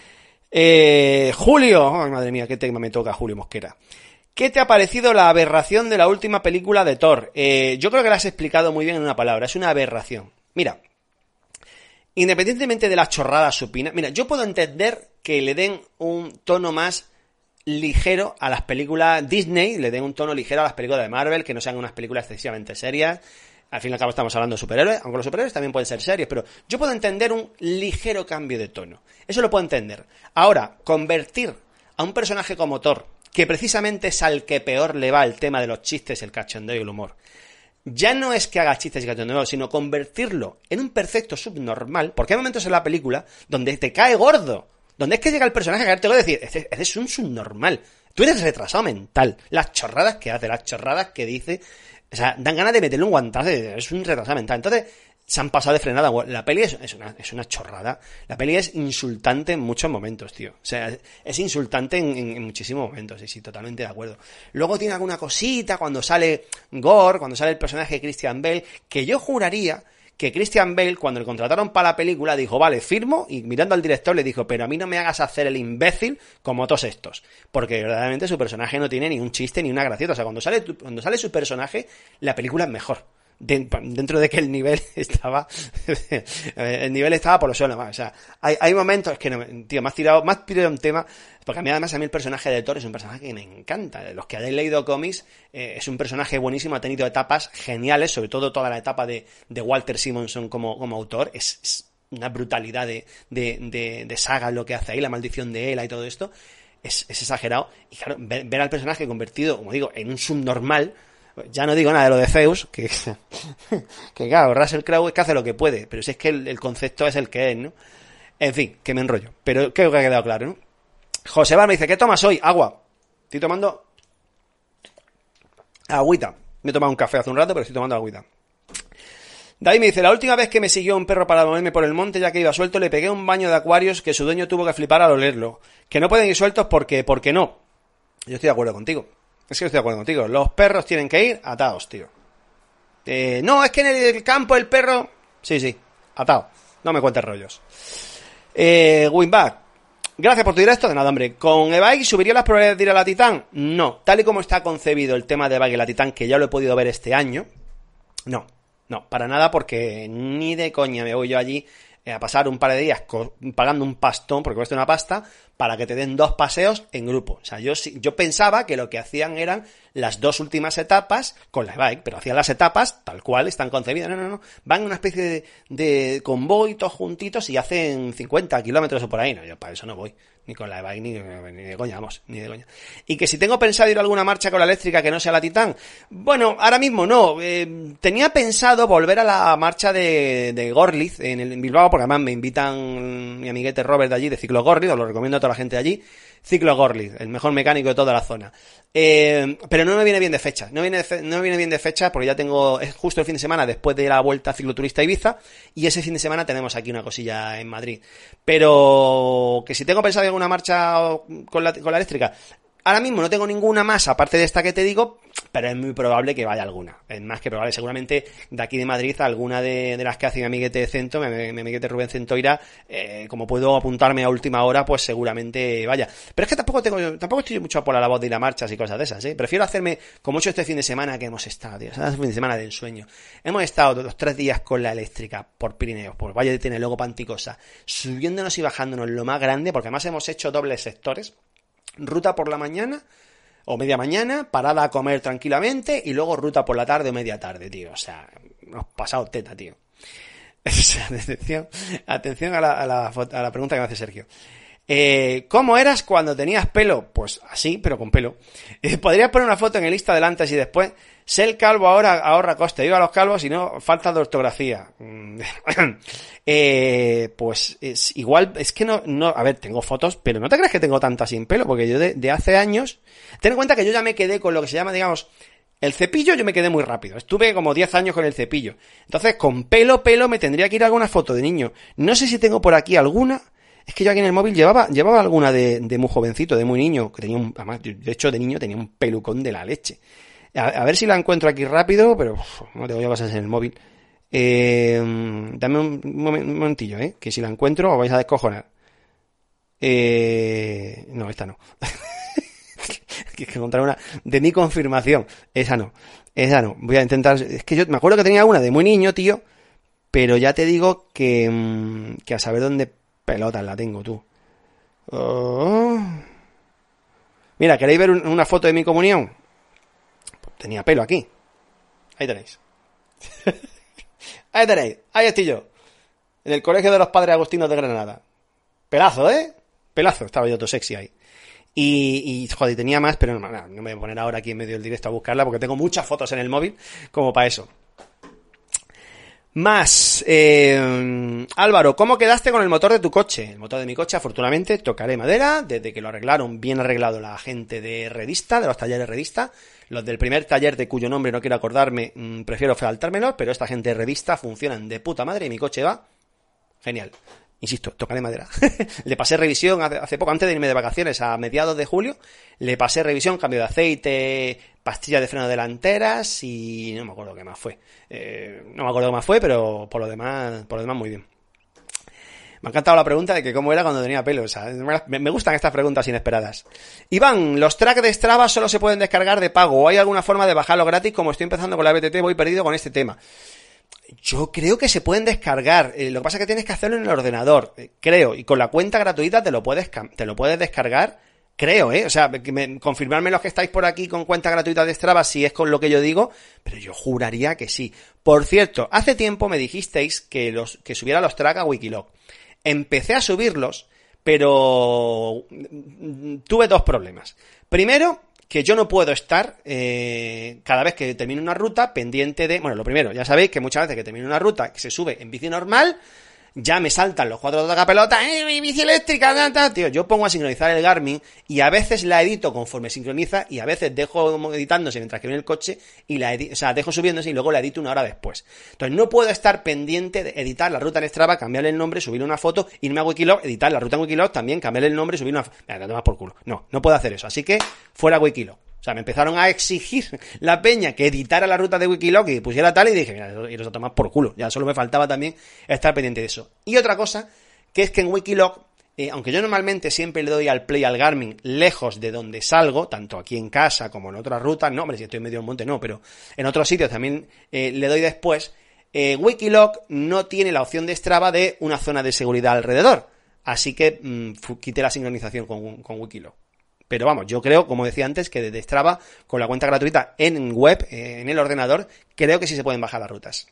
Eh, Julio, ay madre mía, qué tema me toca, Julio Mosquera. ¿Qué te ha parecido la aberración de la última película de Thor? Eh, yo creo que la has explicado muy bien en una palabra, es una aberración. Mira, independientemente de las chorradas supinas, mira, yo puedo entender que le den un tono más ligero a las películas Disney, le den un tono ligero a las películas de Marvel, que no sean unas películas excesivamente serias. Al fin y al cabo estamos hablando de superhéroes, aunque los superhéroes también pueden ser serios, pero yo puedo entender un ligero cambio de tono. Eso lo puedo entender. Ahora, convertir a un personaje como Thor, que precisamente es al que peor le va el tema de los chistes, el cachondeo y el humor, ya no es que haga chistes y cachondeo, sino convertirlo en un perfecto subnormal, porque hay momentos en la película donde te cae gordo, donde es que llega el personaje a caerte gordo y decir, este, eres un subnormal, tú eres retrasado mental, las chorradas que hace, las chorradas que dice, o sea, dan ganas de meterle un guantazo, es un retrasado mental. Entonces, se han pasado de frenada. La peli es, es, una, es una chorrada. La peli es insultante en muchos momentos, tío. O sea, es insultante en, en, en muchísimos momentos. Sí, sí, totalmente de acuerdo. Luego tiene alguna cosita cuando sale Gore, cuando sale el personaje de Christian Bale, que yo juraría que Christian Bale, cuando le contrataron para la película, dijo, vale, firmo, y mirando al director le dijo, pero a mí no me hagas hacer el imbécil como todos estos. Porque verdaderamente su personaje no tiene ni un chiste ni una gracieta. O sea, cuando sale, cuando sale su personaje, la película es mejor. de, dentro de que el nivel estaba, el nivel estaba por los suelos, o sea, hay, hay momentos que no, tío, me has tirado, me has tirado un tema, porque a mí además a mí el personaje de Thor es un personaje que me encanta, los que hayáis leído cómics, eh, es un personaje buenísimo, ha tenido etapas geniales, sobre todo toda la etapa de, de Walter Simonson como, como autor, es, es una brutalidad de, de, de, de saga lo que hace ahí, la maldición de Hela y todo esto, es, es exagerado, y claro, ver, ver al personaje convertido, como digo, en un subnormal. Ya no digo nada de lo de Zeus, que, que claro, Russell Crowe es que hace lo que puede, pero si es que el, el concepto es el que es, ¿no? En fin, que me enrollo, pero creo que ha quedado claro, ¿no? José Bar me dice, ¿qué tomas hoy? Agua. Estoy tomando agüita. Me he tomado un café hace un rato, pero estoy tomando agüita. David me dice, la última vez que me siguió un perro para moverme por el monte, ya que iba suelto, le pegué un baño de acuarios que su dueño tuvo que flipar al olerlo. Que no pueden ir sueltos porque, porque no. Yo estoy de acuerdo contigo. Es que estoy de acuerdo contigo. Los perros tienen que ir atados, tío. Eh, no, es que en el campo el perro... Sí, sí, atado. No me cuentes rollos. Eh, Winback. Gracias por tu directo. De nada, hombre. ¿Con e-bike subiría las probabilidades de ir a la Titán? No. Tal y como está concebido el tema de e-bike y la Titán, que ya lo he podido ver este año. No. No, para nada, porque ni de coña me voy yo allí a pasar un par de días pagando un pastón, porque cuesta una pasta, para que te den dos paseos en grupo. O sea, yo yo pensaba que lo que hacían eran las dos últimas etapas con la bike, pero hacían las etapas tal cual están concebidas. No, no, no. Van en una especie de, de convoy, todos juntitos, y hacen cincuenta kilómetros o por ahí. No, yo para eso no voy. Ni con la bike, ni, ni de coña, vamos, ni de coña. Y que si tengo pensado ir a alguna marcha con la eléctrica que no sea la Titán, bueno, ahora mismo no. Eh, tenía pensado volver a la marcha de, de Gorliz en, el, en Bilbao, porque además me invitan mi amiguete Robert de allí, de Ciclo Gorliz, os lo recomiendo a toda la gente de allí. Ciclo Gorliz, el mejor mecánico de toda la zona. Eh, pero no me viene bien de fecha, no viene, de fe, no me viene bien de fecha porque ya tengo, es justo el fin de semana después de la vuelta cicloturista a Ibiza, y ese fin de semana tenemos aquí una cosilla en Madrid. Pero que si tengo pensado en alguna marcha con la, con la eléctrica, ahora mismo no tengo ninguna más aparte de esta que te digo, pero es muy probable que vaya alguna. Es más que probable. Seguramente de aquí de Madrid alguna de, de las que hace mi amiguete Cento, mi, mi amiguete Rubén Centoira, eh, como puedo apuntarme a última hora, pues seguramente vaya. Pero es que tampoco tengo, tampoco estoy mucho por la labor de ir a marchas y cosas de esas, ¿eh? Prefiero hacerme, como mucho este fin de semana que hemos estado, tío. Es un fin de semana de ensueño. Hemos estado los tres días con la eléctrica por Pirineos, por Valle de Tene, luego Panticosa, subiéndonos y bajándonos lo más grande, porque además hemos hecho dobles sectores. Ruta por la mañana o media mañana, parada a comer tranquilamente, y luego ruta por la tarde o media tarde, tío. O sea, hemos pasado teta, tío. Atención, atención a la, a la, a la pregunta que me hace Sergio. Eh, ¿Cómo eras cuando tenías pelo? Pues así, pero con pelo. Eh, ¿Podrías poner una foto en el Insta del antes y después? Sé el calvo ahora, ahorra coste. Viva los calvos y no falta de ortografía. eh, pues es igual, es que no, no, a ver, tengo fotos, pero no te crees que tengo tantas sin pelo, porque yo de, de hace años, ten en cuenta que yo ya me quedé con lo que se llama, digamos, el cepillo. Yo me quedé muy rápido. Estuve como diez años con el cepillo. Entonces, con pelo, pelo, me tendría que ir a alguna foto de niño. No sé si tengo por aquí alguna. Es que yo aquí en el móvil llevaba, llevaba alguna de, de muy jovencito, de muy niño, que tenía un, además, de hecho de niño tenía un pelucón de la leche. A, a ver si la encuentro aquí rápido, pero uf, no te voy a pasar en el móvil. Eh, dame un, un momentillo, eh, que si la encuentro os vais a descojonar. Eh, no, esta no. Hay que encontrar una de mi confirmación. Esa no, esa no. Voy a intentar, es que yo me acuerdo que tenía una de muy niño, tío, pero ya te digo que, que a saber dónde pelotas la tengo, tú. Oh. Mira, ¿queréis ver un, una foto de mi comunión? Pues tenía pelo aquí. Ahí tenéis. Ahí tenéis. Ahí estoy yo. En el colegio de los padres agustinos de Granada. Pelazo, ¿eh? Pelazo. Estaba yo todo sexy ahí. Y, y joder, tenía más, pero no, no, no me voy a poner ahora aquí en medio del directo a buscarla porque tengo muchas fotos en el móvil como para eso. Más, eh, Álvaro, ¿cómo quedaste con el motor de tu coche? El motor de mi coche, afortunadamente, tocaré madera, desde que lo arreglaron, bien arreglado la gente de Redista, de los talleres Redista. Los del primer taller, de cuyo nombre no quiero acordarme, mmm, prefiero saltármelos, pero esta gente de Redista funcionan de puta madre y mi coche va genial. Insisto, tocaré madera. Le pasé revisión hace, hace poco, antes de irme de vacaciones, a mediados de julio, le pasé revisión, cambio de aceite, pastillas de freno delanteras y no me acuerdo qué más fue. Eh, no me acuerdo qué más fue, pero por lo demás, por lo demás muy bien. Me ha encantado la pregunta de que cómo era cuando tenía pelo. O sea, me, me gustan estas preguntas inesperadas. Iván, ¿los tracks de Strava solo se pueden descargar de pago o hay alguna forma de bajarlo gratis? Como estoy empezando con la B T T, voy perdido con este tema. Yo creo que se pueden descargar. Eh, lo que pasa es que tienes que hacerlo en el ordenador, eh, creo. Y con la cuenta gratuita te lo puedes, te lo puedes descargar. Creo, ¿eh? O sea, que me, confirmarme los que estáis por aquí con cuenta gratuita de Strava si es con lo que yo digo, pero yo juraría que sí. Por cierto, hace tiempo me dijisteis que los que subiera los tracks a Wikiloc. Empecé a subirlos, pero tuve dos problemas. Primero, que yo no puedo estar eh, cada vez que termino una ruta pendiente de... Bueno, lo primero, ya sabéis que muchas veces que termino una ruta que se sube en bici normal, ya me saltan los cuatro tocapelotas, ¡eh, mi bici eléctrica! Ta, ta. Tío, yo pongo a sincronizar el Garmin y a veces la edito conforme sincroniza y a veces dejo editándose mientras que viene el coche y la edito, o sea, dejo subiéndose y luego la edito una hora después. Entonces no puedo estar pendiente de editar la ruta en Strava, cambiarle el nombre, subir una foto, irme a Wikiloc, editar la ruta en Wikiloc, también cambiarle el nombre, subir una foto. Mira, te tomas por culo. No, no puedo hacer eso. Así que fuera Wikiloc. O sea, me empezaron a exigir la peña que editara la ruta de Wikiloc y pusiera tal y dije, mira, y los tomás por culo. Ya solo me faltaba también estar pendiente de eso. Y otra cosa, que es que en Wikiloc, eh, aunque yo normalmente siempre le doy al play al Garmin lejos de donde salgo, tanto aquí en casa como en otras rutas, no, hombre, si estoy en medio del monte no, pero en otros sitios también eh, le doy después, eh, Wikiloc no tiene la opción de Strava de una zona de seguridad alrededor. Así que mmm, quité la sincronización con, con Wikiloc. Pero vamos, yo creo, como decía antes, que desde Strava, con la cuenta gratuita en web, eh, en el ordenador, creo que sí se pueden bajar las rutas.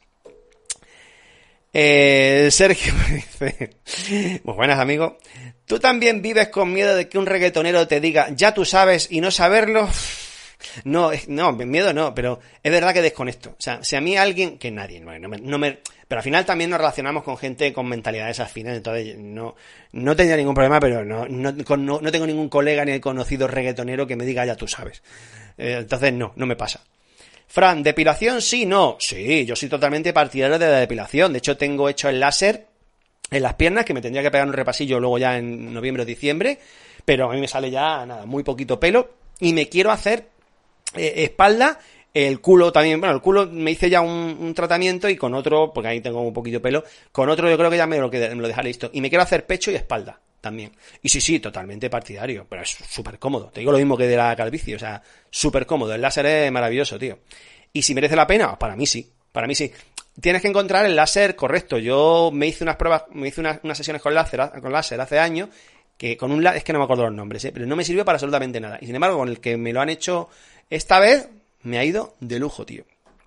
Eh, Sergio dice, muy buenas, amigo. ¿Tú también vives con miedo de que un reggaetonero te diga, ya tú sabes, y no saberlo? No, no, miedo no, pero es verdad que desconecto. O sea, si a mí alguien, que nadie, no, no me, no me, pero al final también nos relacionamos con gente con mentalidades afines, entonces no, no tendría ningún problema, pero no, no, no, no tengo ningún colega ni conocido reggaetonero que me diga, ya tú sabes. Eh, entonces no, no me pasa. Fran, ¿depilación sí? No. Sí, yo soy totalmente partidario de la depilación. De hecho, tengo hecho el láser en las piernas, que me tendría que pegar un repasillo luego ya en noviembre o diciembre, pero a mí me sale ya, nada, muy poquito pelo, y me quiero hacer eh, espalda, el culo también, bueno, el culo me hice ya un, un tratamiento y con otro, porque ahí tengo un poquito de pelo, con otro yo creo que ya me lo, me lo dejaré listo. Y me quiero hacer pecho y espalda también. Y sí, sí, totalmente partidario, pero es súper cómodo. Te digo lo mismo que de la calvicie, o sea, súper cómodo. El láser es maravilloso, tío. Y si merece la pena, para mí sí, para mí sí. Tienes que encontrar el láser correcto. Yo me hice unas pruebas, me hice unas, unas sesiones con láser, con láser hace años, que con un láser, es que no me acuerdo los nombres, ¿eh? Pero no me sirvió para absolutamente nada. Y sin embargo, con el que me lo han hecho esta vez, me ha ido de lujo, tío.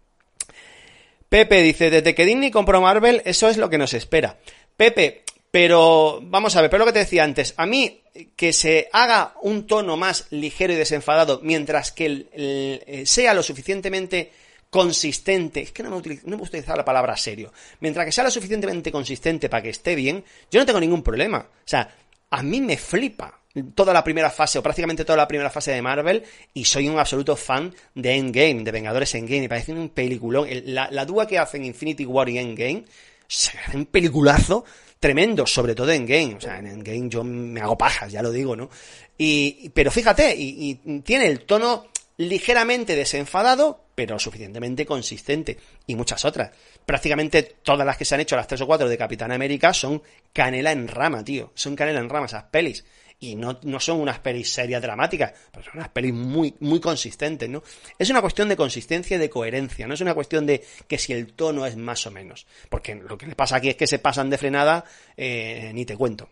Pepe dice, desde que Disney compró Marvel, eso es lo que nos espera. Pepe, pero vamos a ver, pero lo que te decía antes, a mí que se haga un tono más ligero y desenfadado, mientras que el, el, el, sea lo suficientemente consistente, es que no me, utilizo, no me gusta utilizar la palabra serio, mientras que sea lo suficientemente consistente para que esté bien, yo no tengo ningún problema. O sea, a mí me flipa toda la primera fase, o prácticamente toda la primera fase de Marvel, y soy un absoluto fan de Endgame, de Vengadores Endgame, me parece un peliculón. La, la dúa que hacen Infinity War y Endgame, se hace un peliculazo tremendo, sobre todo en Endgame. O sea, en Endgame yo me hago pajas, ya lo digo, ¿no? Y, pero fíjate, y, y tiene el tono ligeramente desenfadado, pero suficientemente consistente. Y muchas otras. Prácticamente todas las que se han hecho, las tres o cuatro de Capitán América, son canela en rama, tío. Son canela en rama esas pelis. Y no, no son unas pelis serias dramáticas, pero son unas pelis muy, muy consistentes, ¿no? Es una cuestión de consistencia y de coherencia, no es una cuestión de que si el tono es más o menos. Porque lo que le pasa aquí es que se pasan de frenada, eh, ni te cuento.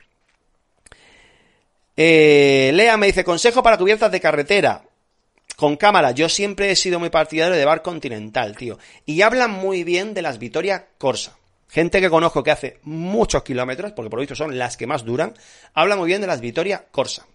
Eh, Lea me dice, consejo para cubiertas de carretera con cámara. Yo siempre he sido muy partidario de Bar Continental, tío. Y hablan muy bien de las Vittoria Corsa. Gente que conozco que hace muchos kilómetros, porque por lo visto son las que más duran, habla muy bien de las Vittoria Corsa.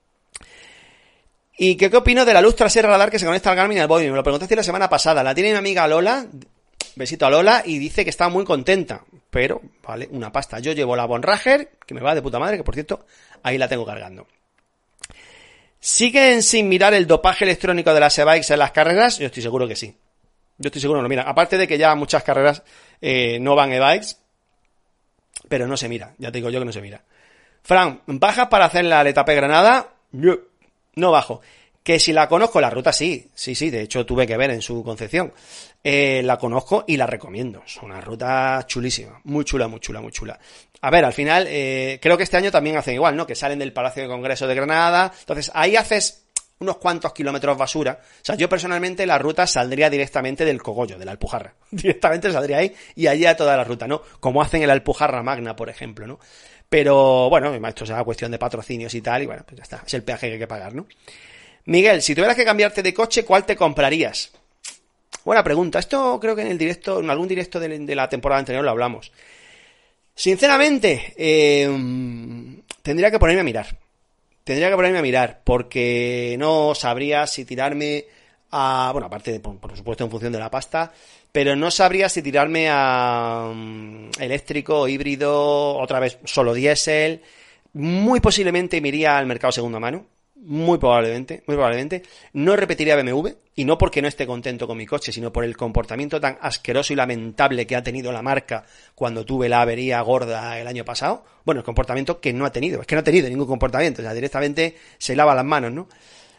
¿Y qué, qué opino de la luz trasera radar que se conecta al Garmin y al Body? Me lo preguntaste la semana pasada. La tiene mi amiga Lola, besito a Lola, y dice que está muy contenta. Pero, vale, una pasta. Yo llevo la Bonrager, que me va de puta madre, que por cierto, ahí la tengo cargando. ¿Siguen sin mirar el dopaje electrónico de las e-bikes en las carreras? Yo estoy seguro que sí. Yo estoy seguro que lo mira. Aparte de que ya muchas carreras eh, no van e-bikes, pero no se mira. Ya te digo yo que no se mira. Fran, ¿bajas para hacer la Letapé Granada? No, no bajo. Que si la conozco, la ruta sí, sí, sí, de hecho tuve que ver en su concepción. Eh, la conozco y la recomiendo. Es una ruta chulísima, muy chula, muy chula, muy chula. A ver, al final, eh, creo que este año también hacen igual, ¿no? Que salen del Palacio de Congreso de Granada. Entonces, ahí haces unos cuantos kilómetros basura. O sea, yo personalmente la ruta saldría directamente del Cogollo, de la Alpujarra. Directamente saldría ahí y allí a toda la ruta, ¿no? Como hacen el Alpujarra Magna, por ejemplo, ¿no? Pero, bueno, esto será cuestión de patrocinios y tal, y bueno, pues ya está. Es el peaje que hay que pagar, ¿no? Miguel, si tuvieras que cambiarte de coche, ¿cuál te comprarías? Buena pregunta. Esto creo que en el directo, en algún directo de, de la temporada anterior lo hablamos. Sinceramente, eh, tendría que ponerme a mirar. Tendría que ponerme a mirar, porque no sabría si tirarme a... Bueno, aparte, de, por, por supuesto, en función de la pasta, pero no sabría si tirarme a um, eléctrico, híbrido, otra vez solo diésel. Muy posiblemente me iría al mercado segunda mano. Muy probablemente, muy probablemente. No repetiría B M W, y no porque no esté contento con mi coche, sino por el comportamiento tan asqueroso y lamentable que ha tenido la marca cuando tuve la avería gorda el año pasado. Bueno, el comportamiento que no ha tenido, es que no ha tenido ningún comportamiento, o sea, directamente se lava las manos, ¿no?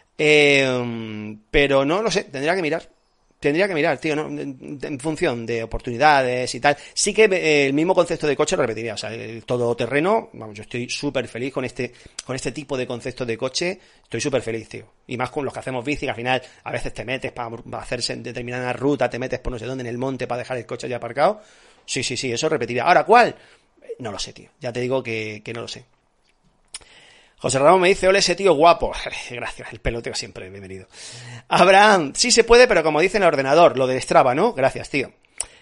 Eh, pero no lo sé, tendría que mirar. Tendría que mirar, tío, ¿no? En función de oportunidades y tal. Sí que eh, el mismo concepto de coche lo repetiría. O sea, el todoterreno, vamos, yo estoy súper feliz con este con este tipo de concepto de coche. Estoy súper feliz, tío. Y más con los que hacemos bici, que al final a veces te metes para hacerse determinada ruta, te metes por no sé dónde en el monte para dejar el coche ya aparcado. Sí, sí, sí, eso repetiría. Ahora, ¿cuál? No lo sé, tío. Ya te digo que, que no lo sé. José Ramón me dice, ole ese tío guapo. Gracias, el peloteo siempre, bienvenido. Abraham, sí se puede, pero como dice en el ordenador, lo de Strava, ¿no? Gracias, tío.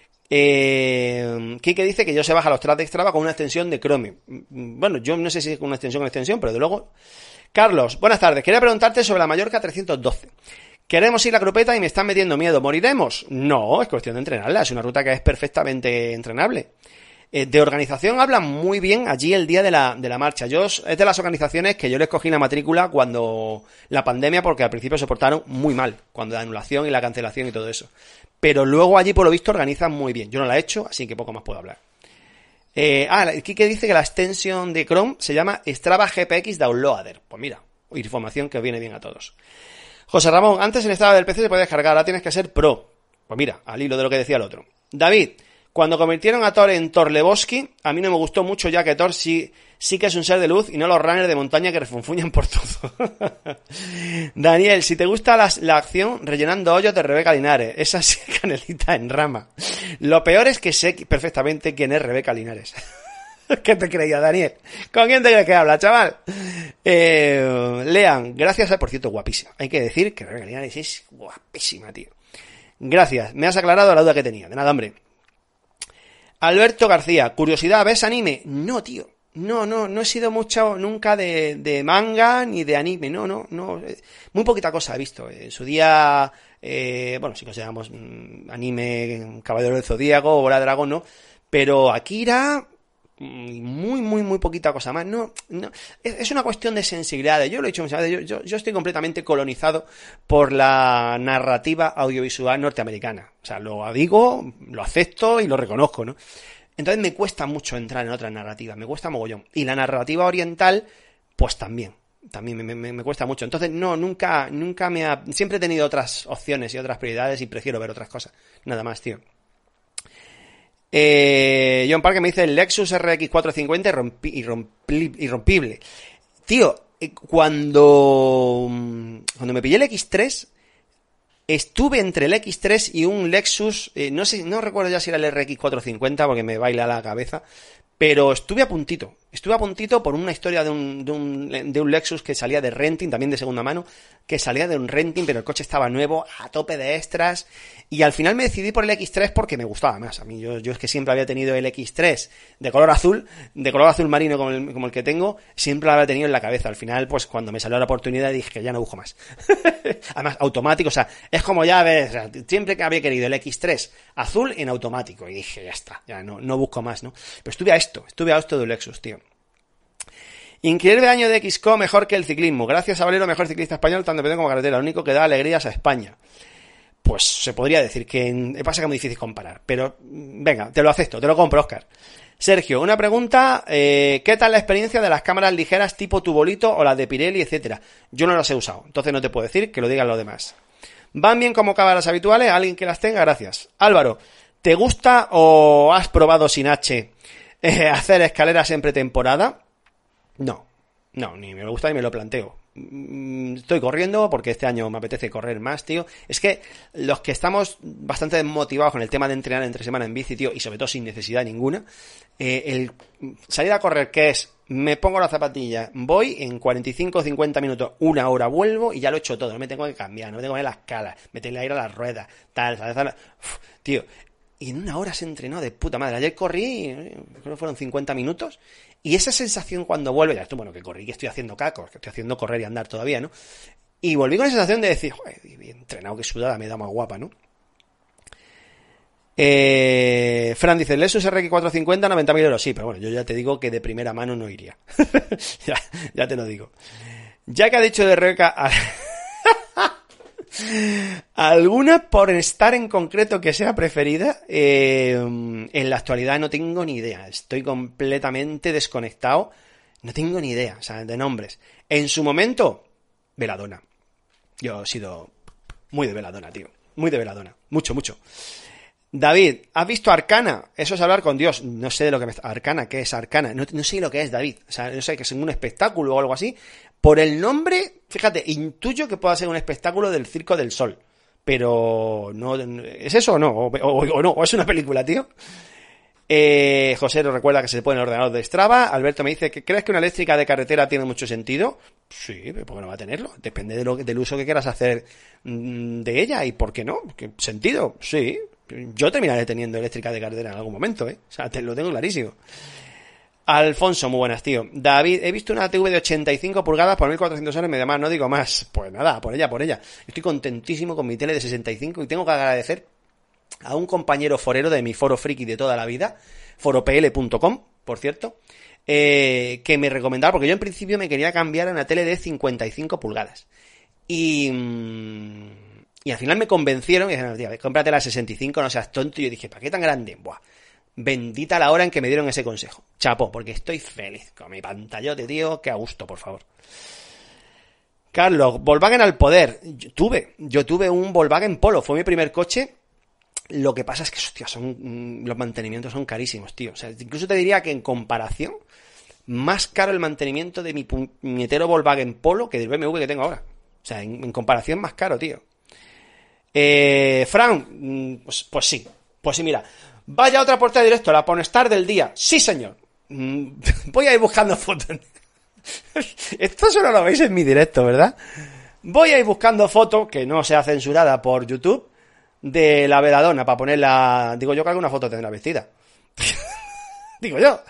Eh, Kike dice que yo se baja los tracks de Strava con una extensión de Chrome. Bueno, yo no sé si es con una extensión o una extensión, pero de luego... Carlos, buenas tardes. Quería preguntarte sobre la Mallorca trescientos doce. Queremos ir a grupeta y me están metiendo miedo. ¿Moriremos? No, es cuestión de entrenarla. Es una ruta que es perfectamente entrenable. De organización hablan muy bien allí el día de la, de la marcha. Yo, es de las organizaciones que yo les cogí la matrícula cuando la pandemia, porque al principio se portaron muy mal, cuando la anulación y la cancelación y todo eso. Pero luego allí, por lo visto, organizan muy bien. Yo no la he hecho, así que poco más puedo hablar. Eh, ah, Kike dice que la extensión de Chrome se llama Strava G P X Downloader. Pues mira, información que os viene bien a todos. José Ramón, antes el Strava del P C se puede descargar, ahora tienes que ser pro. Pues mira, al hilo de lo que decía el otro. David, cuando convirtieron a Thor en Thor Lebowski, a mí no me gustó mucho, ya que Thor sí, sí que es un ser de luz y no los runners de montaña que refunfuñan por todo. Daniel, si te gusta la, la acción, rellenando hoyos de Rebeca Linares. Esa sí, canelita en rama. Lo peor es que sé perfectamente quién es Rebeca Linares. ¿Qué te creía, Daniel? ¿Con quién te crees que habla, chaval? Eh, Lean, gracias, por cierto, guapísima. Hay que decir que Rebeca Linares es guapísima, tío. Gracias, me has aclarado la duda que tenía. De nada, hombre. Alberto García, curiosidad, ¿ves anime? No, tío, no, no, no he sido mucho nunca de, de manga ni de anime, no, no, no, muy poquita cosa he visto. En su día, eh, bueno, si consideramos mmm, anime, Caballero del Zodíaco o Bola de Dragón, ¿no? Pero Akira, muy, muy, muy poquita cosa más. No, no, es una cuestión de sensibilidad. Yo lo he dicho muchas veces, yo, yo, yo estoy completamente colonizado por la narrativa audiovisual norteamericana. O sea, lo digo, lo acepto y lo reconozco, ¿no? Entonces me cuesta mucho entrar en otras narrativas, me cuesta mogollón. Y la narrativa oriental, pues también, también me, me, me cuesta mucho. Entonces, no, nunca, nunca me ha... Siempre he tenido otras opciones y otras prioridades y prefiero ver otras cosas. Nada más, tío. Eh, John Parker me dice el Lexus R X cuatrocientos cincuenta irrompi, irrompi, irrompible. Tío, cuando cuando me pillé el X tres, estuve entre el X tres y un Lexus, eh, no sé, no recuerdo ya si era el R X cuatrocientos cincuenta porque me baila la cabeza, pero estuve a puntito. Estuve a puntito por una historia de un, de un, de un Lexus que salía de renting, también de segunda mano, que salía de un renting, pero el coche estaba nuevo, a tope de extras, y al final me decidí por el X tres porque me gustaba más. A mí, yo, yo es que siempre había tenido el X tres de color azul, de color azul marino como el, como el que tengo, siempre lo había tenido en la cabeza. Al final, pues cuando me salió la oportunidad dije que ya no busco más. Además, automático, o sea, es como ya ves, o sea, siempre que había querido el X tres azul en automático, y dije, ya está, ya no, no busco más, ¿no? Pero estuve a esto, estuve a esto de un Lexus, tío. Increíble año de X C O, mejor que el ciclismo. Gracias a Valero, mejor ciclista español, tanto pedón como carretera. Lo único que da alegrías a España. Pues se podría decir que pasa que es muy difícil comparar. Pero venga, te lo acepto, te lo compro, Óscar. Sergio, una pregunta, eh, ¿qué tal la experiencia de las cámaras ligeras tipo Tubolito o las de Pirelli, etcétera? Yo no las he usado, entonces no te puedo decir, que lo digan los demás. ¿Van bien como cámaras habituales? ¿Alguien que las tenga? Gracias. Álvaro, ¿te gusta o has probado sin H eh, hacer escaleras en pretemporada? No, no, ni me gusta ni me lo planteo. Estoy corriendo porque este año me apetece correr más, tío. Es que los que estamos bastante desmotivados con el tema de entrenar entre semana en bici, tío, y sobre todo sin necesidad ninguna, eh, el salir a correr, que es, me pongo la zapatilla, voy en cuarenta y cinco o cincuenta minutos, una hora vuelvo y ya lo he hecho todo, no me tengo que cambiar, no me tengo que poner las calas, meterle aire a las ruedas, tal, tal, tal. Uf, tío, y en una hora se entrenó de puta madre. Ayer corrí, creo que fueron cincuenta minutos, y esa sensación cuando vuelve, ya esto, bueno, que corrí, que estoy haciendo cacos, que estoy haciendo correr y andar todavía, ¿no? Y volví con la sensación de decir, joder, bien entrenado, que sudada, me da más guapa, ¿no? Eh, Fran dice, Lexus R X cuatrocientos cincuenta, noventa mil euros. Sí, pero bueno, yo ya te digo que de primera mano no iría. ya, ya te lo digo. Ya que ha dicho de Rebeca... ¿Alguna por estar en concreto que sea preferida? Eh, en la actualidad no tengo ni idea. Estoy completamente desconectado. No tengo ni idea, o sea, de nombres. En su momento, Veladona. Yo he sido muy de Veladona, tío. Muy de Veladona. Mucho, mucho. David, ¿has visto Arcana? Eso es hablar con Dios. No sé de lo que me... ¿Arcana? ¿Qué es Arcana? No, no sé lo que es, David. O sea, no sé, que es un espectáculo o algo así. Por el nombre, fíjate, intuyo que pueda ser un espectáculo del Circo del Sol. Pero no, ¿es eso o no? O, o, o no, o es una película, tío. Eh, José nos recuerda que se pone en el ordenador de Strava. Alberto me dice que ¿crees que una eléctrica de carretera tiene mucho sentido? Sí, ¿por qué no va a tenerlo? Depende de lo, del uso que quieras hacer de ella. ¿Y por qué no? ¿Qué sentido? Sí. Yo terminaré teniendo eléctrica de carretera en algún momento, ¿eh? O sea, te lo tengo clarísimo. Alfonso, muy buenas, tío. David, he visto una T V de ochenta y cinco pulgadas por mil cuatrocientos euros, medio más, no digo más. Pues nada, por ella, por ella. Estoy contentísimo con mi tele de sesenta y cinco y tengo que agradecer a un compañero forero de mi foro friki de toda la vida, foro p l punto com, por cierto, eh, que me recomendaba, porque yo en principio me quería cambiar a una tele de cincuenta y cinco pulgadas. Y... Mmm, y al final me convencieron y dijeron, tío, cómprate la sesenta y cinco, no seas tonto. Y yo dije, ¿para qué tan grande? Buah. Bendita la hora en que me dieron ese consejo. Chapo, porque estoy feliz con mi pantallote, tío. Que a gusto, por favor. Carlos, Volkswagen al poder. Yo tuve, yo tuve un Volkswagen Polo. Fue mi primer coche. Lo que pasa es que, hostia, son, los mantenimientos son carísimos, tío. O sea, incluso te diría que en comparación, más caro el mantenimiento de mi puñetero Volkswagen Polo que del B M W que tengo ahora. O sea, en, en comparación más caro, tío. Eh, Fran, pues, pues sí. Pues sí, mira. Vaya otra portada de directo, la pornstar del día. Sí, señor. Voy a ir buscando fotos. Esto solo lo veis en mi directo, ¿verdad? Voy a ir buscando fotos, que no sea censurada por YouTube, de la Veladona, para ponerla... Digo yo que alguna foto tendrá vestida. Digo yo.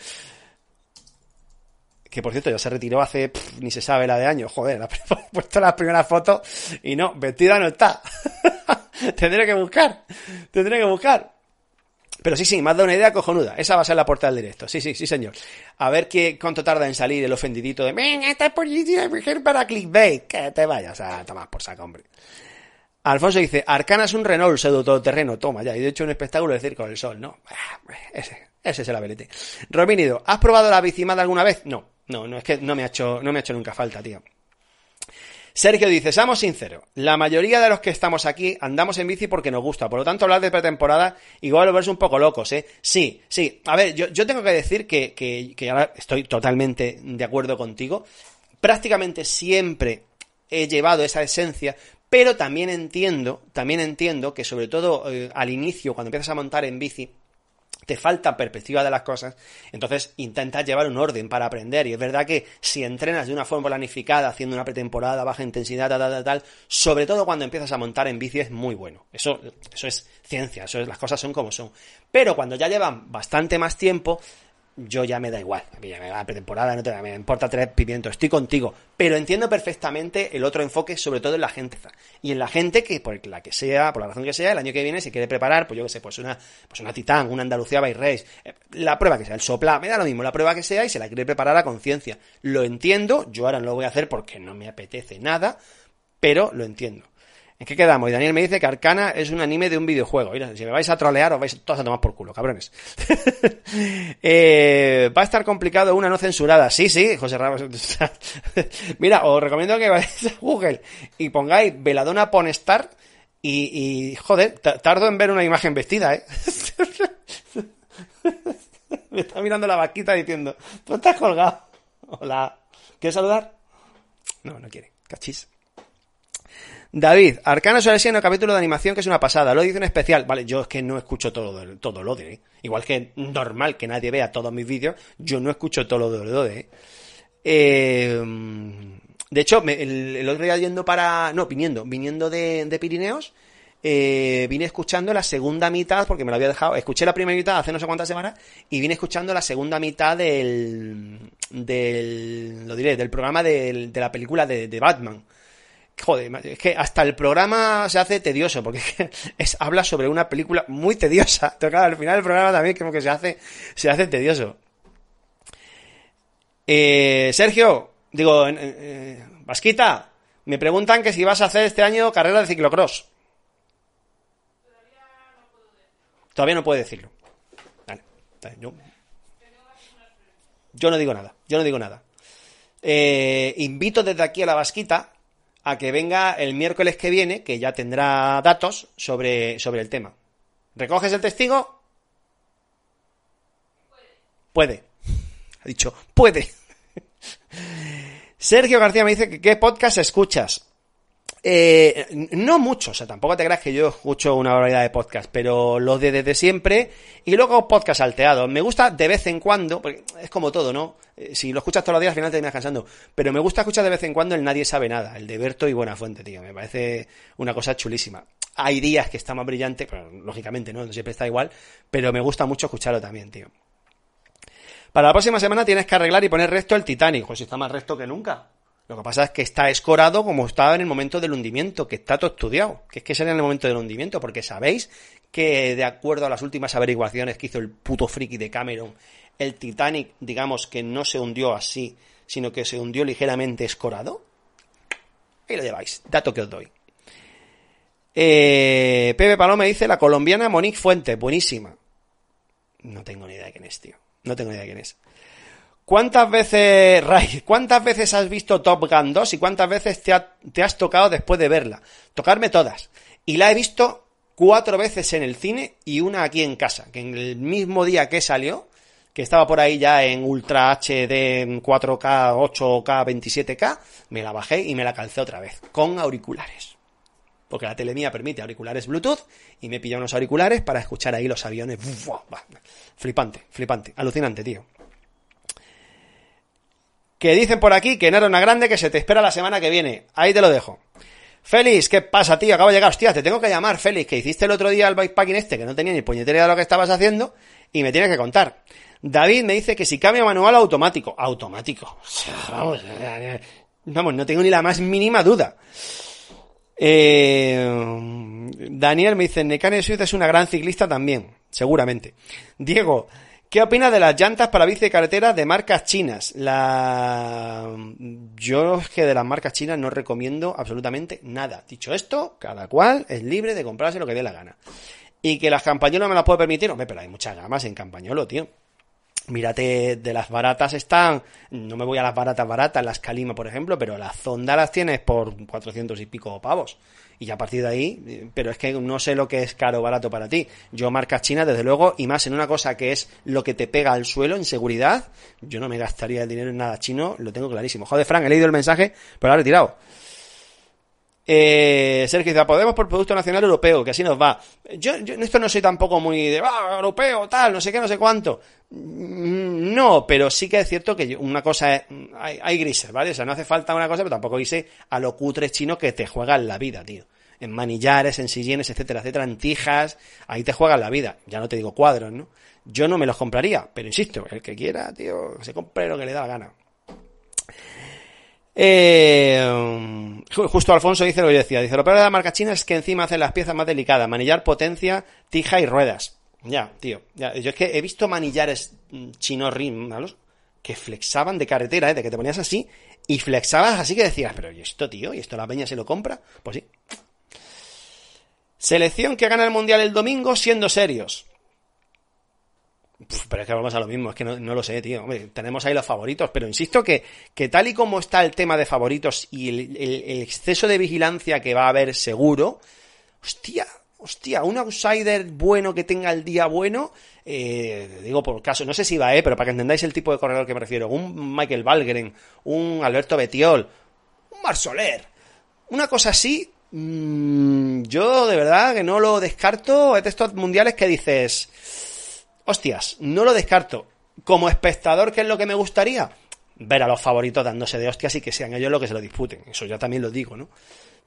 Que por cierto ya se retiró hace... Pff, ni se sabe la de años. Joder, he puesto las primeras fotos y no, vestida no está. Tendré que buscar. Tendré que buscar. Pero sí, sí, me has dado una idea cojonuda. Esa va a ser la portada del directo. Sí, sí, sí, señor. A ver qué, cuánto tarda en salir el ofendidito de... Venga, esta es por para clickbait. Que te vayas a tomar por saco, hombre. Alfonso dice, Arcana es un Renault pseudo todoterreno. Toma ya, y de hecho un espectáculo de Circo del Sol, ¿no? Ese, ese es el abelete. Romínido, ¿has probado la bicimada alguna vez? No, no, no, es que no me ha hecho, no me ha hecho nunca falta, tío. Sergio dice, seamos sinceros, la mayoría de los que estamos aquí andamos en bici porque nos gusta, por lo tanto hablar de pretemporada igual lo ves un poco locos, ¿eh? Sí, sí, a ver, yo, yo tengo que decir que, que, que ahora estoy totalmente de acuerdo contigo, prácticamente siempre he llevado esa esencia, pero también entiendo, también entiendo que sobre todo eh, al inicio, cuando empiezas a montar en bici, te falta perspectiva de las cosas, entonces intentas llevar un orden para aprender, y es verdad que si entrenas de una forma planificada, haciendo una pretemporada, baja intensidad, tal, tal, tal, tal, sobre todo cuando empiezas a montar en bici es muy bueno, eso, eso es ciencia, eso es, las cosas son como son, pero cuando ya llevan bastante más tiempo, yo ya me da igual, a mí ya me da la pretemporada, no te, me importa tres pimientos, estoy contigo, pero entiendo perfectamente el otro enfoque, sobre todo en la gente, y en la gente que, por la que sea, por la razón que sea, el año que viene se quiere preparar, pues yo que sé, pues una, pues una Titán, una Andalucía Bike Race, la prueba que sea, el sopla, me da lo mismo, la prueba que sea, y se la quiere preparar a conciencia, lo entiendo, yo ahora no lo voy a hacer porque no me apetece nada, pero lo entiendo. ¿En qué quedamos? Y Daniel me dice que Arcana es un anime de un videojuego. Mira, si me vais a trolear, os vais todos a tomar por culo, cabrones. eh, va a estar complicado una no censurada. Sí, sí, José Ramos. Mira, os recomiendo que vayáis a Google y pongáis Veladona Pornstar y, y joder, tardo en ver una imagen vestida, ¿eh? Me está mirando la vaquita diciendo, tú estás colgado. Hola. ¿Quieres saludar? No, no quiere. Cachis. David, Arcana suele ser un capítulo de animación que es una pasada. Lo dice un especial. Vale, yo es que no escucho todo, todo lo de, ¿eh? Igual que normal que nadie vea todos mis vídeos, yo no escucho todo lo de lo de, ¿eh? Eh, de hecho, me, el, el otro día yendo para... No, viniendo, viniendo de, de Pirineos, eh, vine escuchando la segunda mitad, porque me lo había dejado... Escuché la primera mitad hace no sé cuántas semanas, y vine escuchando la segunda mitad del... del lo diré, del programa de, de la película de, de Batman. Joder, es que hasta el programa se hace tedioso, porque es que es, habla sobre una película muy tediosa. Pero claro, al final del programa también como que se hace, se hace tedioso. Eh, Sergio, digo, eh, Vasquita, me preguntan que si vas a hacer este año carrera de ciclocross. Todavía no puedo decirlo. Vale, yo, yo no digo nada, yo no digo nada. Eh, invito desde aquí a la Vasquita a que venga el miércoles que viene, que ya tendrá datos sobre, sobre el tema. ¿Recoges el testigo? Puede. Puede. Ha dicho, puede. Sergio García me dice que qué podcast escuchas. Eh, no mucho, o sea, tampoco te creas que yo escucho una barbaridad de podcast, pero los de desde siempre y luego podcast salteados. Me gusta de vez en cuando, porque es como todo, ¿no? Eh, si lo escuchas todos los días al final te terminas cansando, pero me gusta escuchar de vez en cuando el Nadie Sabe Nada, el de Berto y Buenafuente, tío, me parece una cosa chulísima. Hay días que está más brillante, pero lógicamente no, no siempre está igual, pero me gusta mucho escucharlo también, tío. Para la próxima semana tienes que arreglar y poner recto el Titanic, pues si está más recto que nunca. Lo que pasa es que está escorado como estaba en el momento del hundimiento, que está todo estudiado, que es que sería en el momento del hundimiento, porque sabéis que de acuerdo a las últimas averiguaciones que hizo el puto friki de Cameron, el Titanic, digamos que no se hundió así, sino que se hundió ligeramente escorado. Ahí lo lleváis, dato que os doy. Eh, Pepe Paloma dice, la colombiana Monique Fuentes, buenísima. No tengo ni idea de quién es, tío, no tengo ni idea de quién es. ¿Cuántas veces, Ray, cuántas veces has visto Top Gun dos y cuántas veces te, ha, te has tocado después de verla? Tocarme todas. Y la he visto cuatro veces en el cine y una aquí en casa, que en el mismo día que salió, que estaba por ahí ya en Ultra H D, en cuatro K, ocho K, veintisiete K, me la bajé y me la calcé otra vez, con auriculares. Porque la tele mía permite auriculares Bluetooth y me he pillado unos auriculares para escuchar ahí los aviones. Flipante, flipante, alucinante, tío. Que dicen por aquí que enero una grande que se te espera la semana que viene. Ahí te lo dejo. Félix, ¿qué pasa, tío? Acabo de llegar. Hostia, te tengo que llamar, Félix, que hiciste el otro día el bikepacking este, que no tenía ni puñetera idea de lo que estabas haciendo, y me tienes que contar. David me dice que si cambio manual o automático. Automático. Vamos, vamos, no tengo ni la más mínima duda. Eh, Daniel me dice, Nekane Swift es una gran ciclista también, seguramente. Diego, ¿qué opinas de las llantas para bici de carretera de marcas chinas? La... Yo es que de las marcas chinas no recomiendo absolutamente nada. Dicho esto, cada cual es libre de comprarse lo que dé la gana. Y que las Campagnolo me las puedo permitir, hombre, pero hay muchas gamas en Campagnolo, tío. Mírate, de las baratas están, no me voy a las baratas baratas, las Calima, por ejemplo, pero las Zonda las tienes por cuatrocientos y pico pavos. Y a partir de ahí, pero es que no sé lo que es caro o barato para ti. Yo marcas chinas, desde luego, y más en una cosa que es lo que te pega al suelo en seguridad, yo no me gastaría el dinero en nada chino, lo tengo clarísimo. Joder, Frank, he leído el mensaje, pero lo he retirado. Eh, Sergio dice, Podemos por Producto Nacional Europeo, que así nos va. Yo, yo en esto no soy tampoco muy de, ah, europeo, tal, no sé qué, no sé cuánto. No, pero sí que es cierto que una cosa es, hay, hay grises, ¿vale? O sea, no hace falta una cosa, pero tampoco irse a lo cutre chino que te juegan la vida, tío. En manillares, en sillenes, etcétera, etcétera, en tijas, ahí te juegan la vida. Ya no te digo cuadros, ¿no? Yo no me los compraría, pero insisto, el que quiera, tío, se compre lo que le da la gana. Eh, justo Alfonso dice lo que yo decía, dice, lo peor de la marca china es que encima hacen las piezas más delicadas, manillar, potencia, tija y ruedas. Ya, tío, ya, yo es que he visto manillares chinos rim, ¿malos? Que flexaban de carretera, ¿eh? De que te ponías así y flexabas así que decías, pero ¿y esto, tío? ¿Y esto la peña se lo compra? Pues sí. Selección que gana el Mundial el domingo siendo serios. Uf, pero es que vamos a lo mismo, es que no, no lo sé, tío. Hombre, tenemos ahí los favoritos, pero insisto que, que tal y como está el tema de favoritos y el, el, el exceso de vigilancia que va a haber seguro, hostia, hostia, un outsider bueno que tenga el día bueno, eh, digo por caso, no sé si va, eh, pero para que entendáis el tipo de corredor que me refiero, un Michael Valgren, un Alberto Betiol, un Marc Soler, una cosa así, mmm, yo de verdad que no lo descarto. Es de estos mundiales que dices... Hostias, no lo descarto. Como espectador, ¿qué es lo que me gustaría? Ver a los favoritos dándose de hostias y que sean ellos los que se lo disputen. Eso ya también lo digo, ¿no?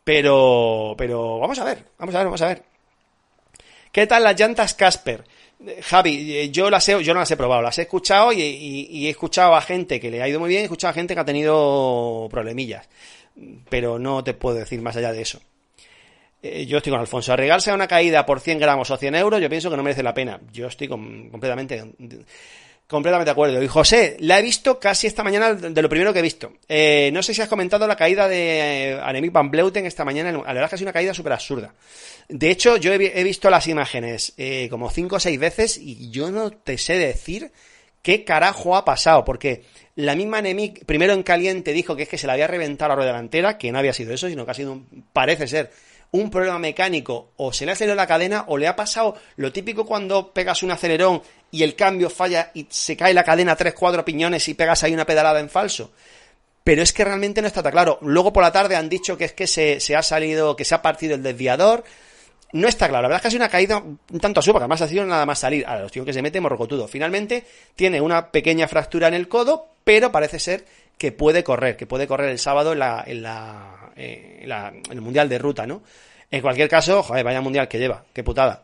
Pero, pero vamos a ver, vamos a ver, vamos a ver. ¿Qué tal las llantas Casper? Javi, yo las he, yo no las he probado, las he escuchado y, y, y he escuchado a gente que le ha ido muy bien, he escuchado a gente que ha tenido problemillas. Pero no te puedo decir más allá de eso. Eh, yo estoy con Alfonso. Arriesgarse a una caída por cien gramos o cien euros, yo pienso que no merece la pena. Yo estoy con, completamente, completamente de acuerdo. Y José, la he visto casi esta mañana de lo primero que he visto. Eh, no sé si has comentado la caída de eh, Annemiek van Vleuten esta mañana. La verdad es que ha sido una caída súper absurda. De hecho, yo he, he visto las imágenes eh, como cinco o seis veces y yo no te sé decir qué carajo ha pasado. Porque la misma Annemiek, primero en caliente, dijo que es que se le había reventado la rueda delantera, que no había sido eso, sino que ha sido, un, parece ser... un problema mecánico, o se le ha acelerado la cadena, o le ha pasado lo típico cuando pegas un acelerón y el cambio falla y se cae la cadena tres, cuatro piñones y pegas ahí una pedalada en falso. Pero es que realmente no está tan claro. Luego por la tarde han dicho que es que se, se ha salido, que se ha partido el desviador. No está claro. La verdad es que ha sido una caída un tanto absurda, porque además ha sido nada más salir. A los tíos que se mete morrocotudo. Finalmente tiene una pequeña fractura en el codo, pero parece ser que puede correr, que puede correr el sábado en la, en la, eh, en la, en el Mundial de Ruta, ¿no? En cualquier caso, joder, vaya Mundial que lleva, qué putada.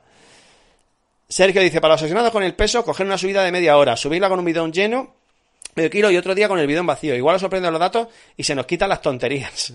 Sergio dice, para los obsesionados con el peso, coger una subida de media hora, subirla con un bidón lleno, medio kilo, y otro día con el bidón vacío. Igual os sorprenden los datos y se nos quitan las tonterías.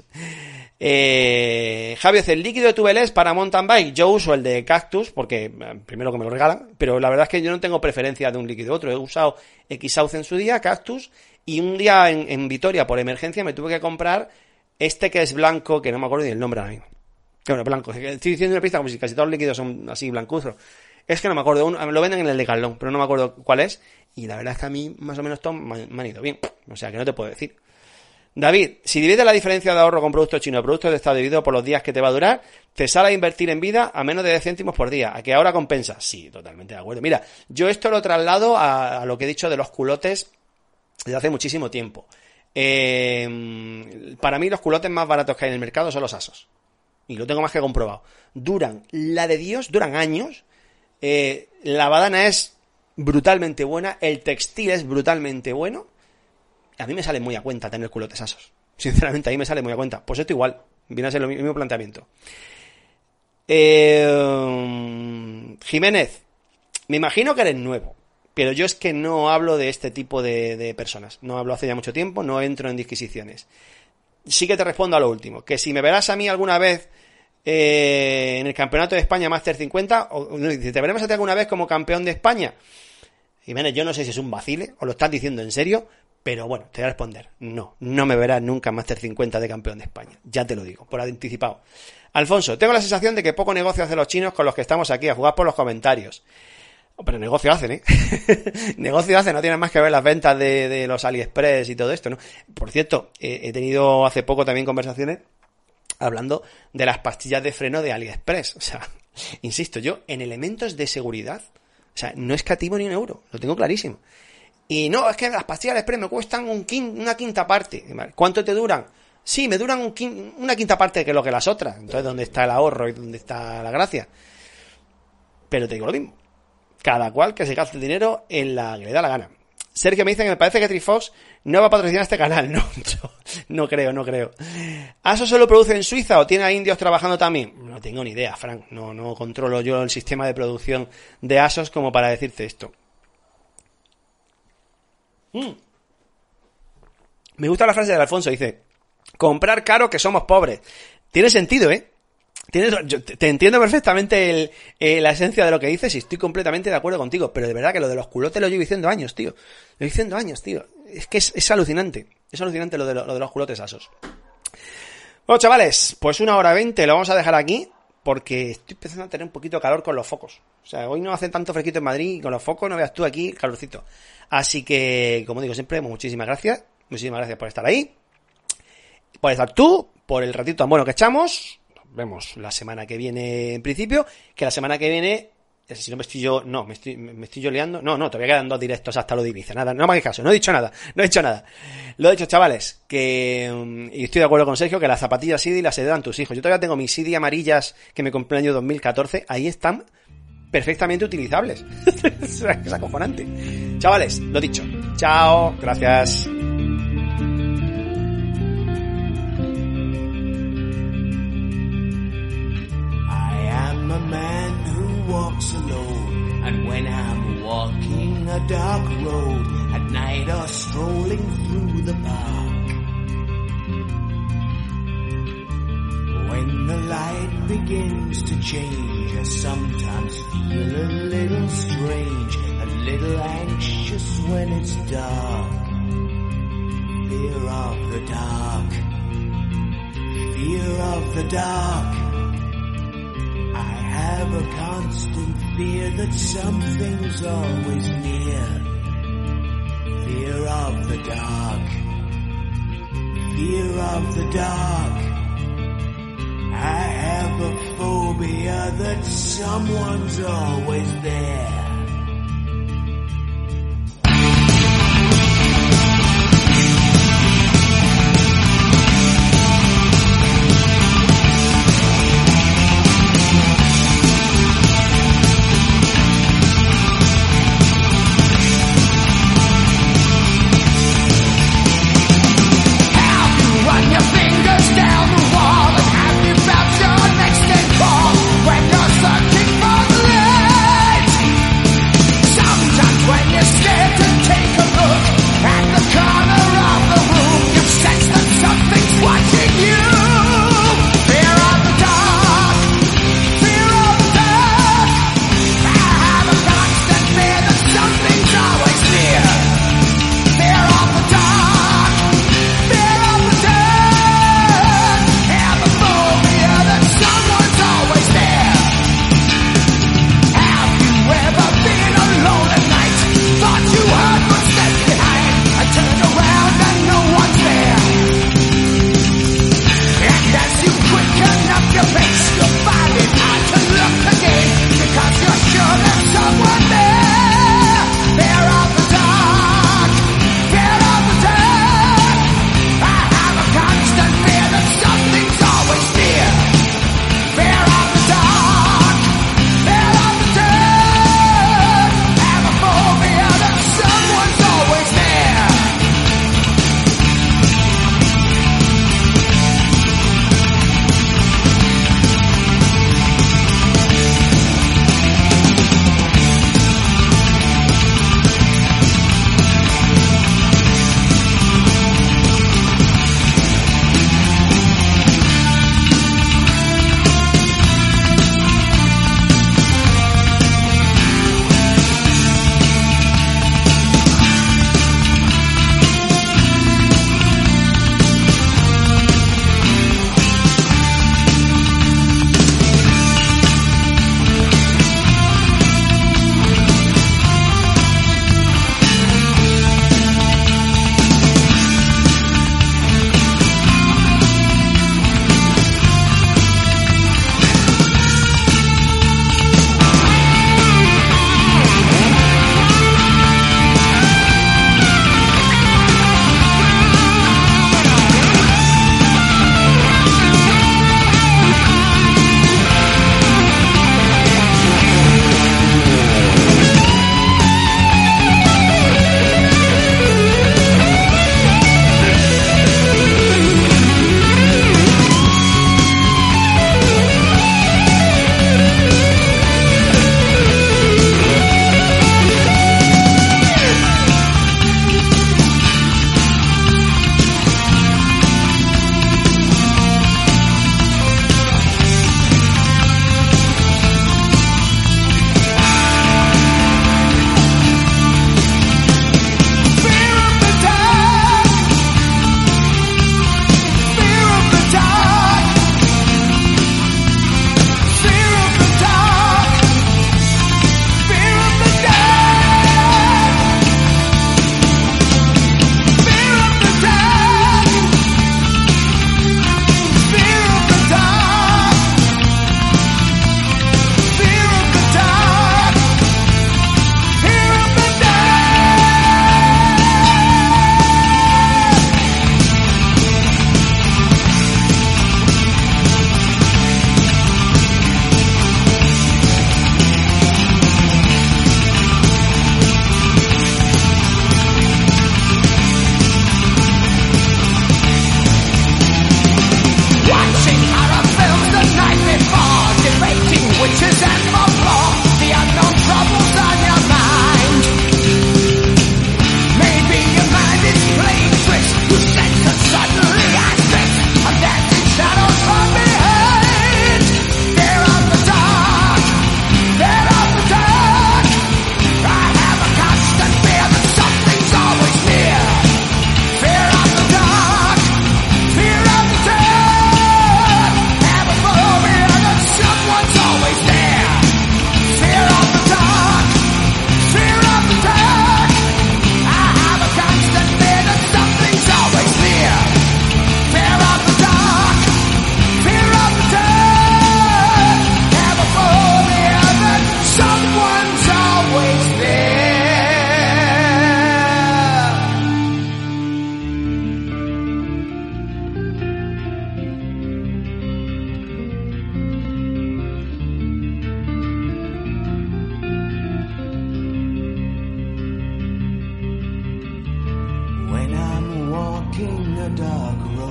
Eh, Javi dice, el líquido de Tubeless para mountain bike, yo uso el de Cactus, porque primero que me lo regalan, pero la verdad es que yo no tengo preferencia de un líquido u otro. He usado X-South en su día, Cactus, y un día en, en Vitoria, por emergencia, me tuve que comprar este que es blanco, que no me acuerdo ni el nombre ahora mismo. Bueno, blanco. Estoy diciendo una pista como si casi todos los líquidos son así blancuzos. Es que no me acuerdo. Uno, lo venden en el Decathlon, pero no me acuerdo cuál es. Y la verdad es que a mí, más o menos, todos me han ido bien. O sea, que no te puedo decir. David, si divides la diferencia de ahorro con productos chinos y productos de estado dividido por los días que te va a durar, te sale a invertir en vida a menos de diez céntimos por día. ¿A que ahora compensa? Sí, totalmente de acuerdo. Mira, yo esto lo traslado a, a lo que he dicho de los culotes desde hace muchísimo tiempo. Eh, para mí los culotes más baratos que hay en el mercado son los Asos. Y lo tengo más que comprobado. Duran, la de Dios, duran años. Eh, la badana es brutalmente buena. El textil es brutalmente bueno. A mí me sale muy a cuenta tener culotes Asos. Sinceramente, a mí me sale muy a cuenta. Pues esto igual. Viene a ser el mismo planteamiento. Eh, Jiménez, me imagino que eres nuevo. Pero yo es que no hablo de este tipo de, de personas. No hablo hace ya mucho tiempo. No entro en disquisiciones. Sí que te respondo a lo último. Que si me verás a mí alguna vez eh, en el Campeonato de España Master cincuenta, o te veremos a ti alguna vez como campeón de España. Jiménez, yo no sé si es un vacile o lo estás diciendo en serio, pero bueno, te voy a responder. No, no me verás nunca en Master cincuenta de campeón de España. Ya te lo digo, por anticipado. Alfonso, tengo la sensación de que poco negocio hacen los chinos con los que estamos aquí a jugar por los comentarios. Pero negocio hacen, ¿eh? Negocio hacen, no tienen más que ver las ventas de, de los AliExpress y todo esto, ¿no? Por cierto, eh, he tenido hace poco también conversaciones hablando de las pastillas de freno de AliExpress. O sea, insisto, yo en elementos de seguridad, o sea, no escatimo ni un euro, lo tengo clarísimo. Y no, es que las pastillas de AliExpress me cuestan un quin, una quinta parte. ¿Cuánto te duran? Sí, me duran un quin, una quinta parte que lo que las otras. Entonces, ¿dónde está el ahorro y dónde está la gracia? Pero te digo lo mismo. Cada cual que se gaste el dinero en la que le da la gana. Sergio me dice que me parece que Trifox no va a patrocinar este canal. No, no, no creo, no creo. ¿Asos solo produce en Suiza o tiene a indios trabajando también? No tengo ni idea, Frank. No, no controlo yo el sistema de producción de Asos como para decirte esto. Mm. Me gusta la frase de Alfonso. Dice, comprar caro que somos pobres. Tiene sentido, ¿eh? Tienes, yo te entiendo perfectamente el, eh, la esencia de lo que dices y estoy completamente de acuerdo contigo, pero de verdad que lo de los culotes lo llevo diciendo años, tío. Lo llevo diciendo años, tío. Es que es, es alucinante. Es alucinante lo de, lo, lo de los culotes Asos. Bueno, chavales, pues una hora veinte lo vamos a dejar aquí. porque estoy empezando a tener un poquito de calor con los focos. O sea, hoy no hace tanto fresquito en Madrid y con los focos no veas tú aquí calorcito. Así que, como digo siempre, muchísimas gracias. Muchísimas gracias por estar ahí. Por estar tú, por el ratito tan bueno que echamos. Nos vemos la semana que viene en principio. Que la semana que viene, si no me estoy yo, no, me estoy, me estoy yo liando. No, no, todavía quedan dos directos hasta lo de Ibiza. Nada, no me hagáis caso, no he dicho nada, no he dicho nada. Lo he dicho, chavales, que, y estoy de acuerdo con Sergio, que las zapatillas S I D I las heredan tus hijos. Yo todavía tengo mis S I D I amarillas que me compré en el año dos mil catorce, ahí están perfectamente utilizables. Es acojonante. Chavales, lo dicho. Chao, gracias. I'm a man who walks alone, and when I'm walking a dark road at night or strolling through the park, when the light begins to change, I sometimes feel a little strange, a little anxious when it's dark. Fear of the dark, fear of the dark. I have a constant fear that something's always near. Fear of the dark, fear of the dark. I have a phobia that someone's always there. When you're searching for the light, dark road.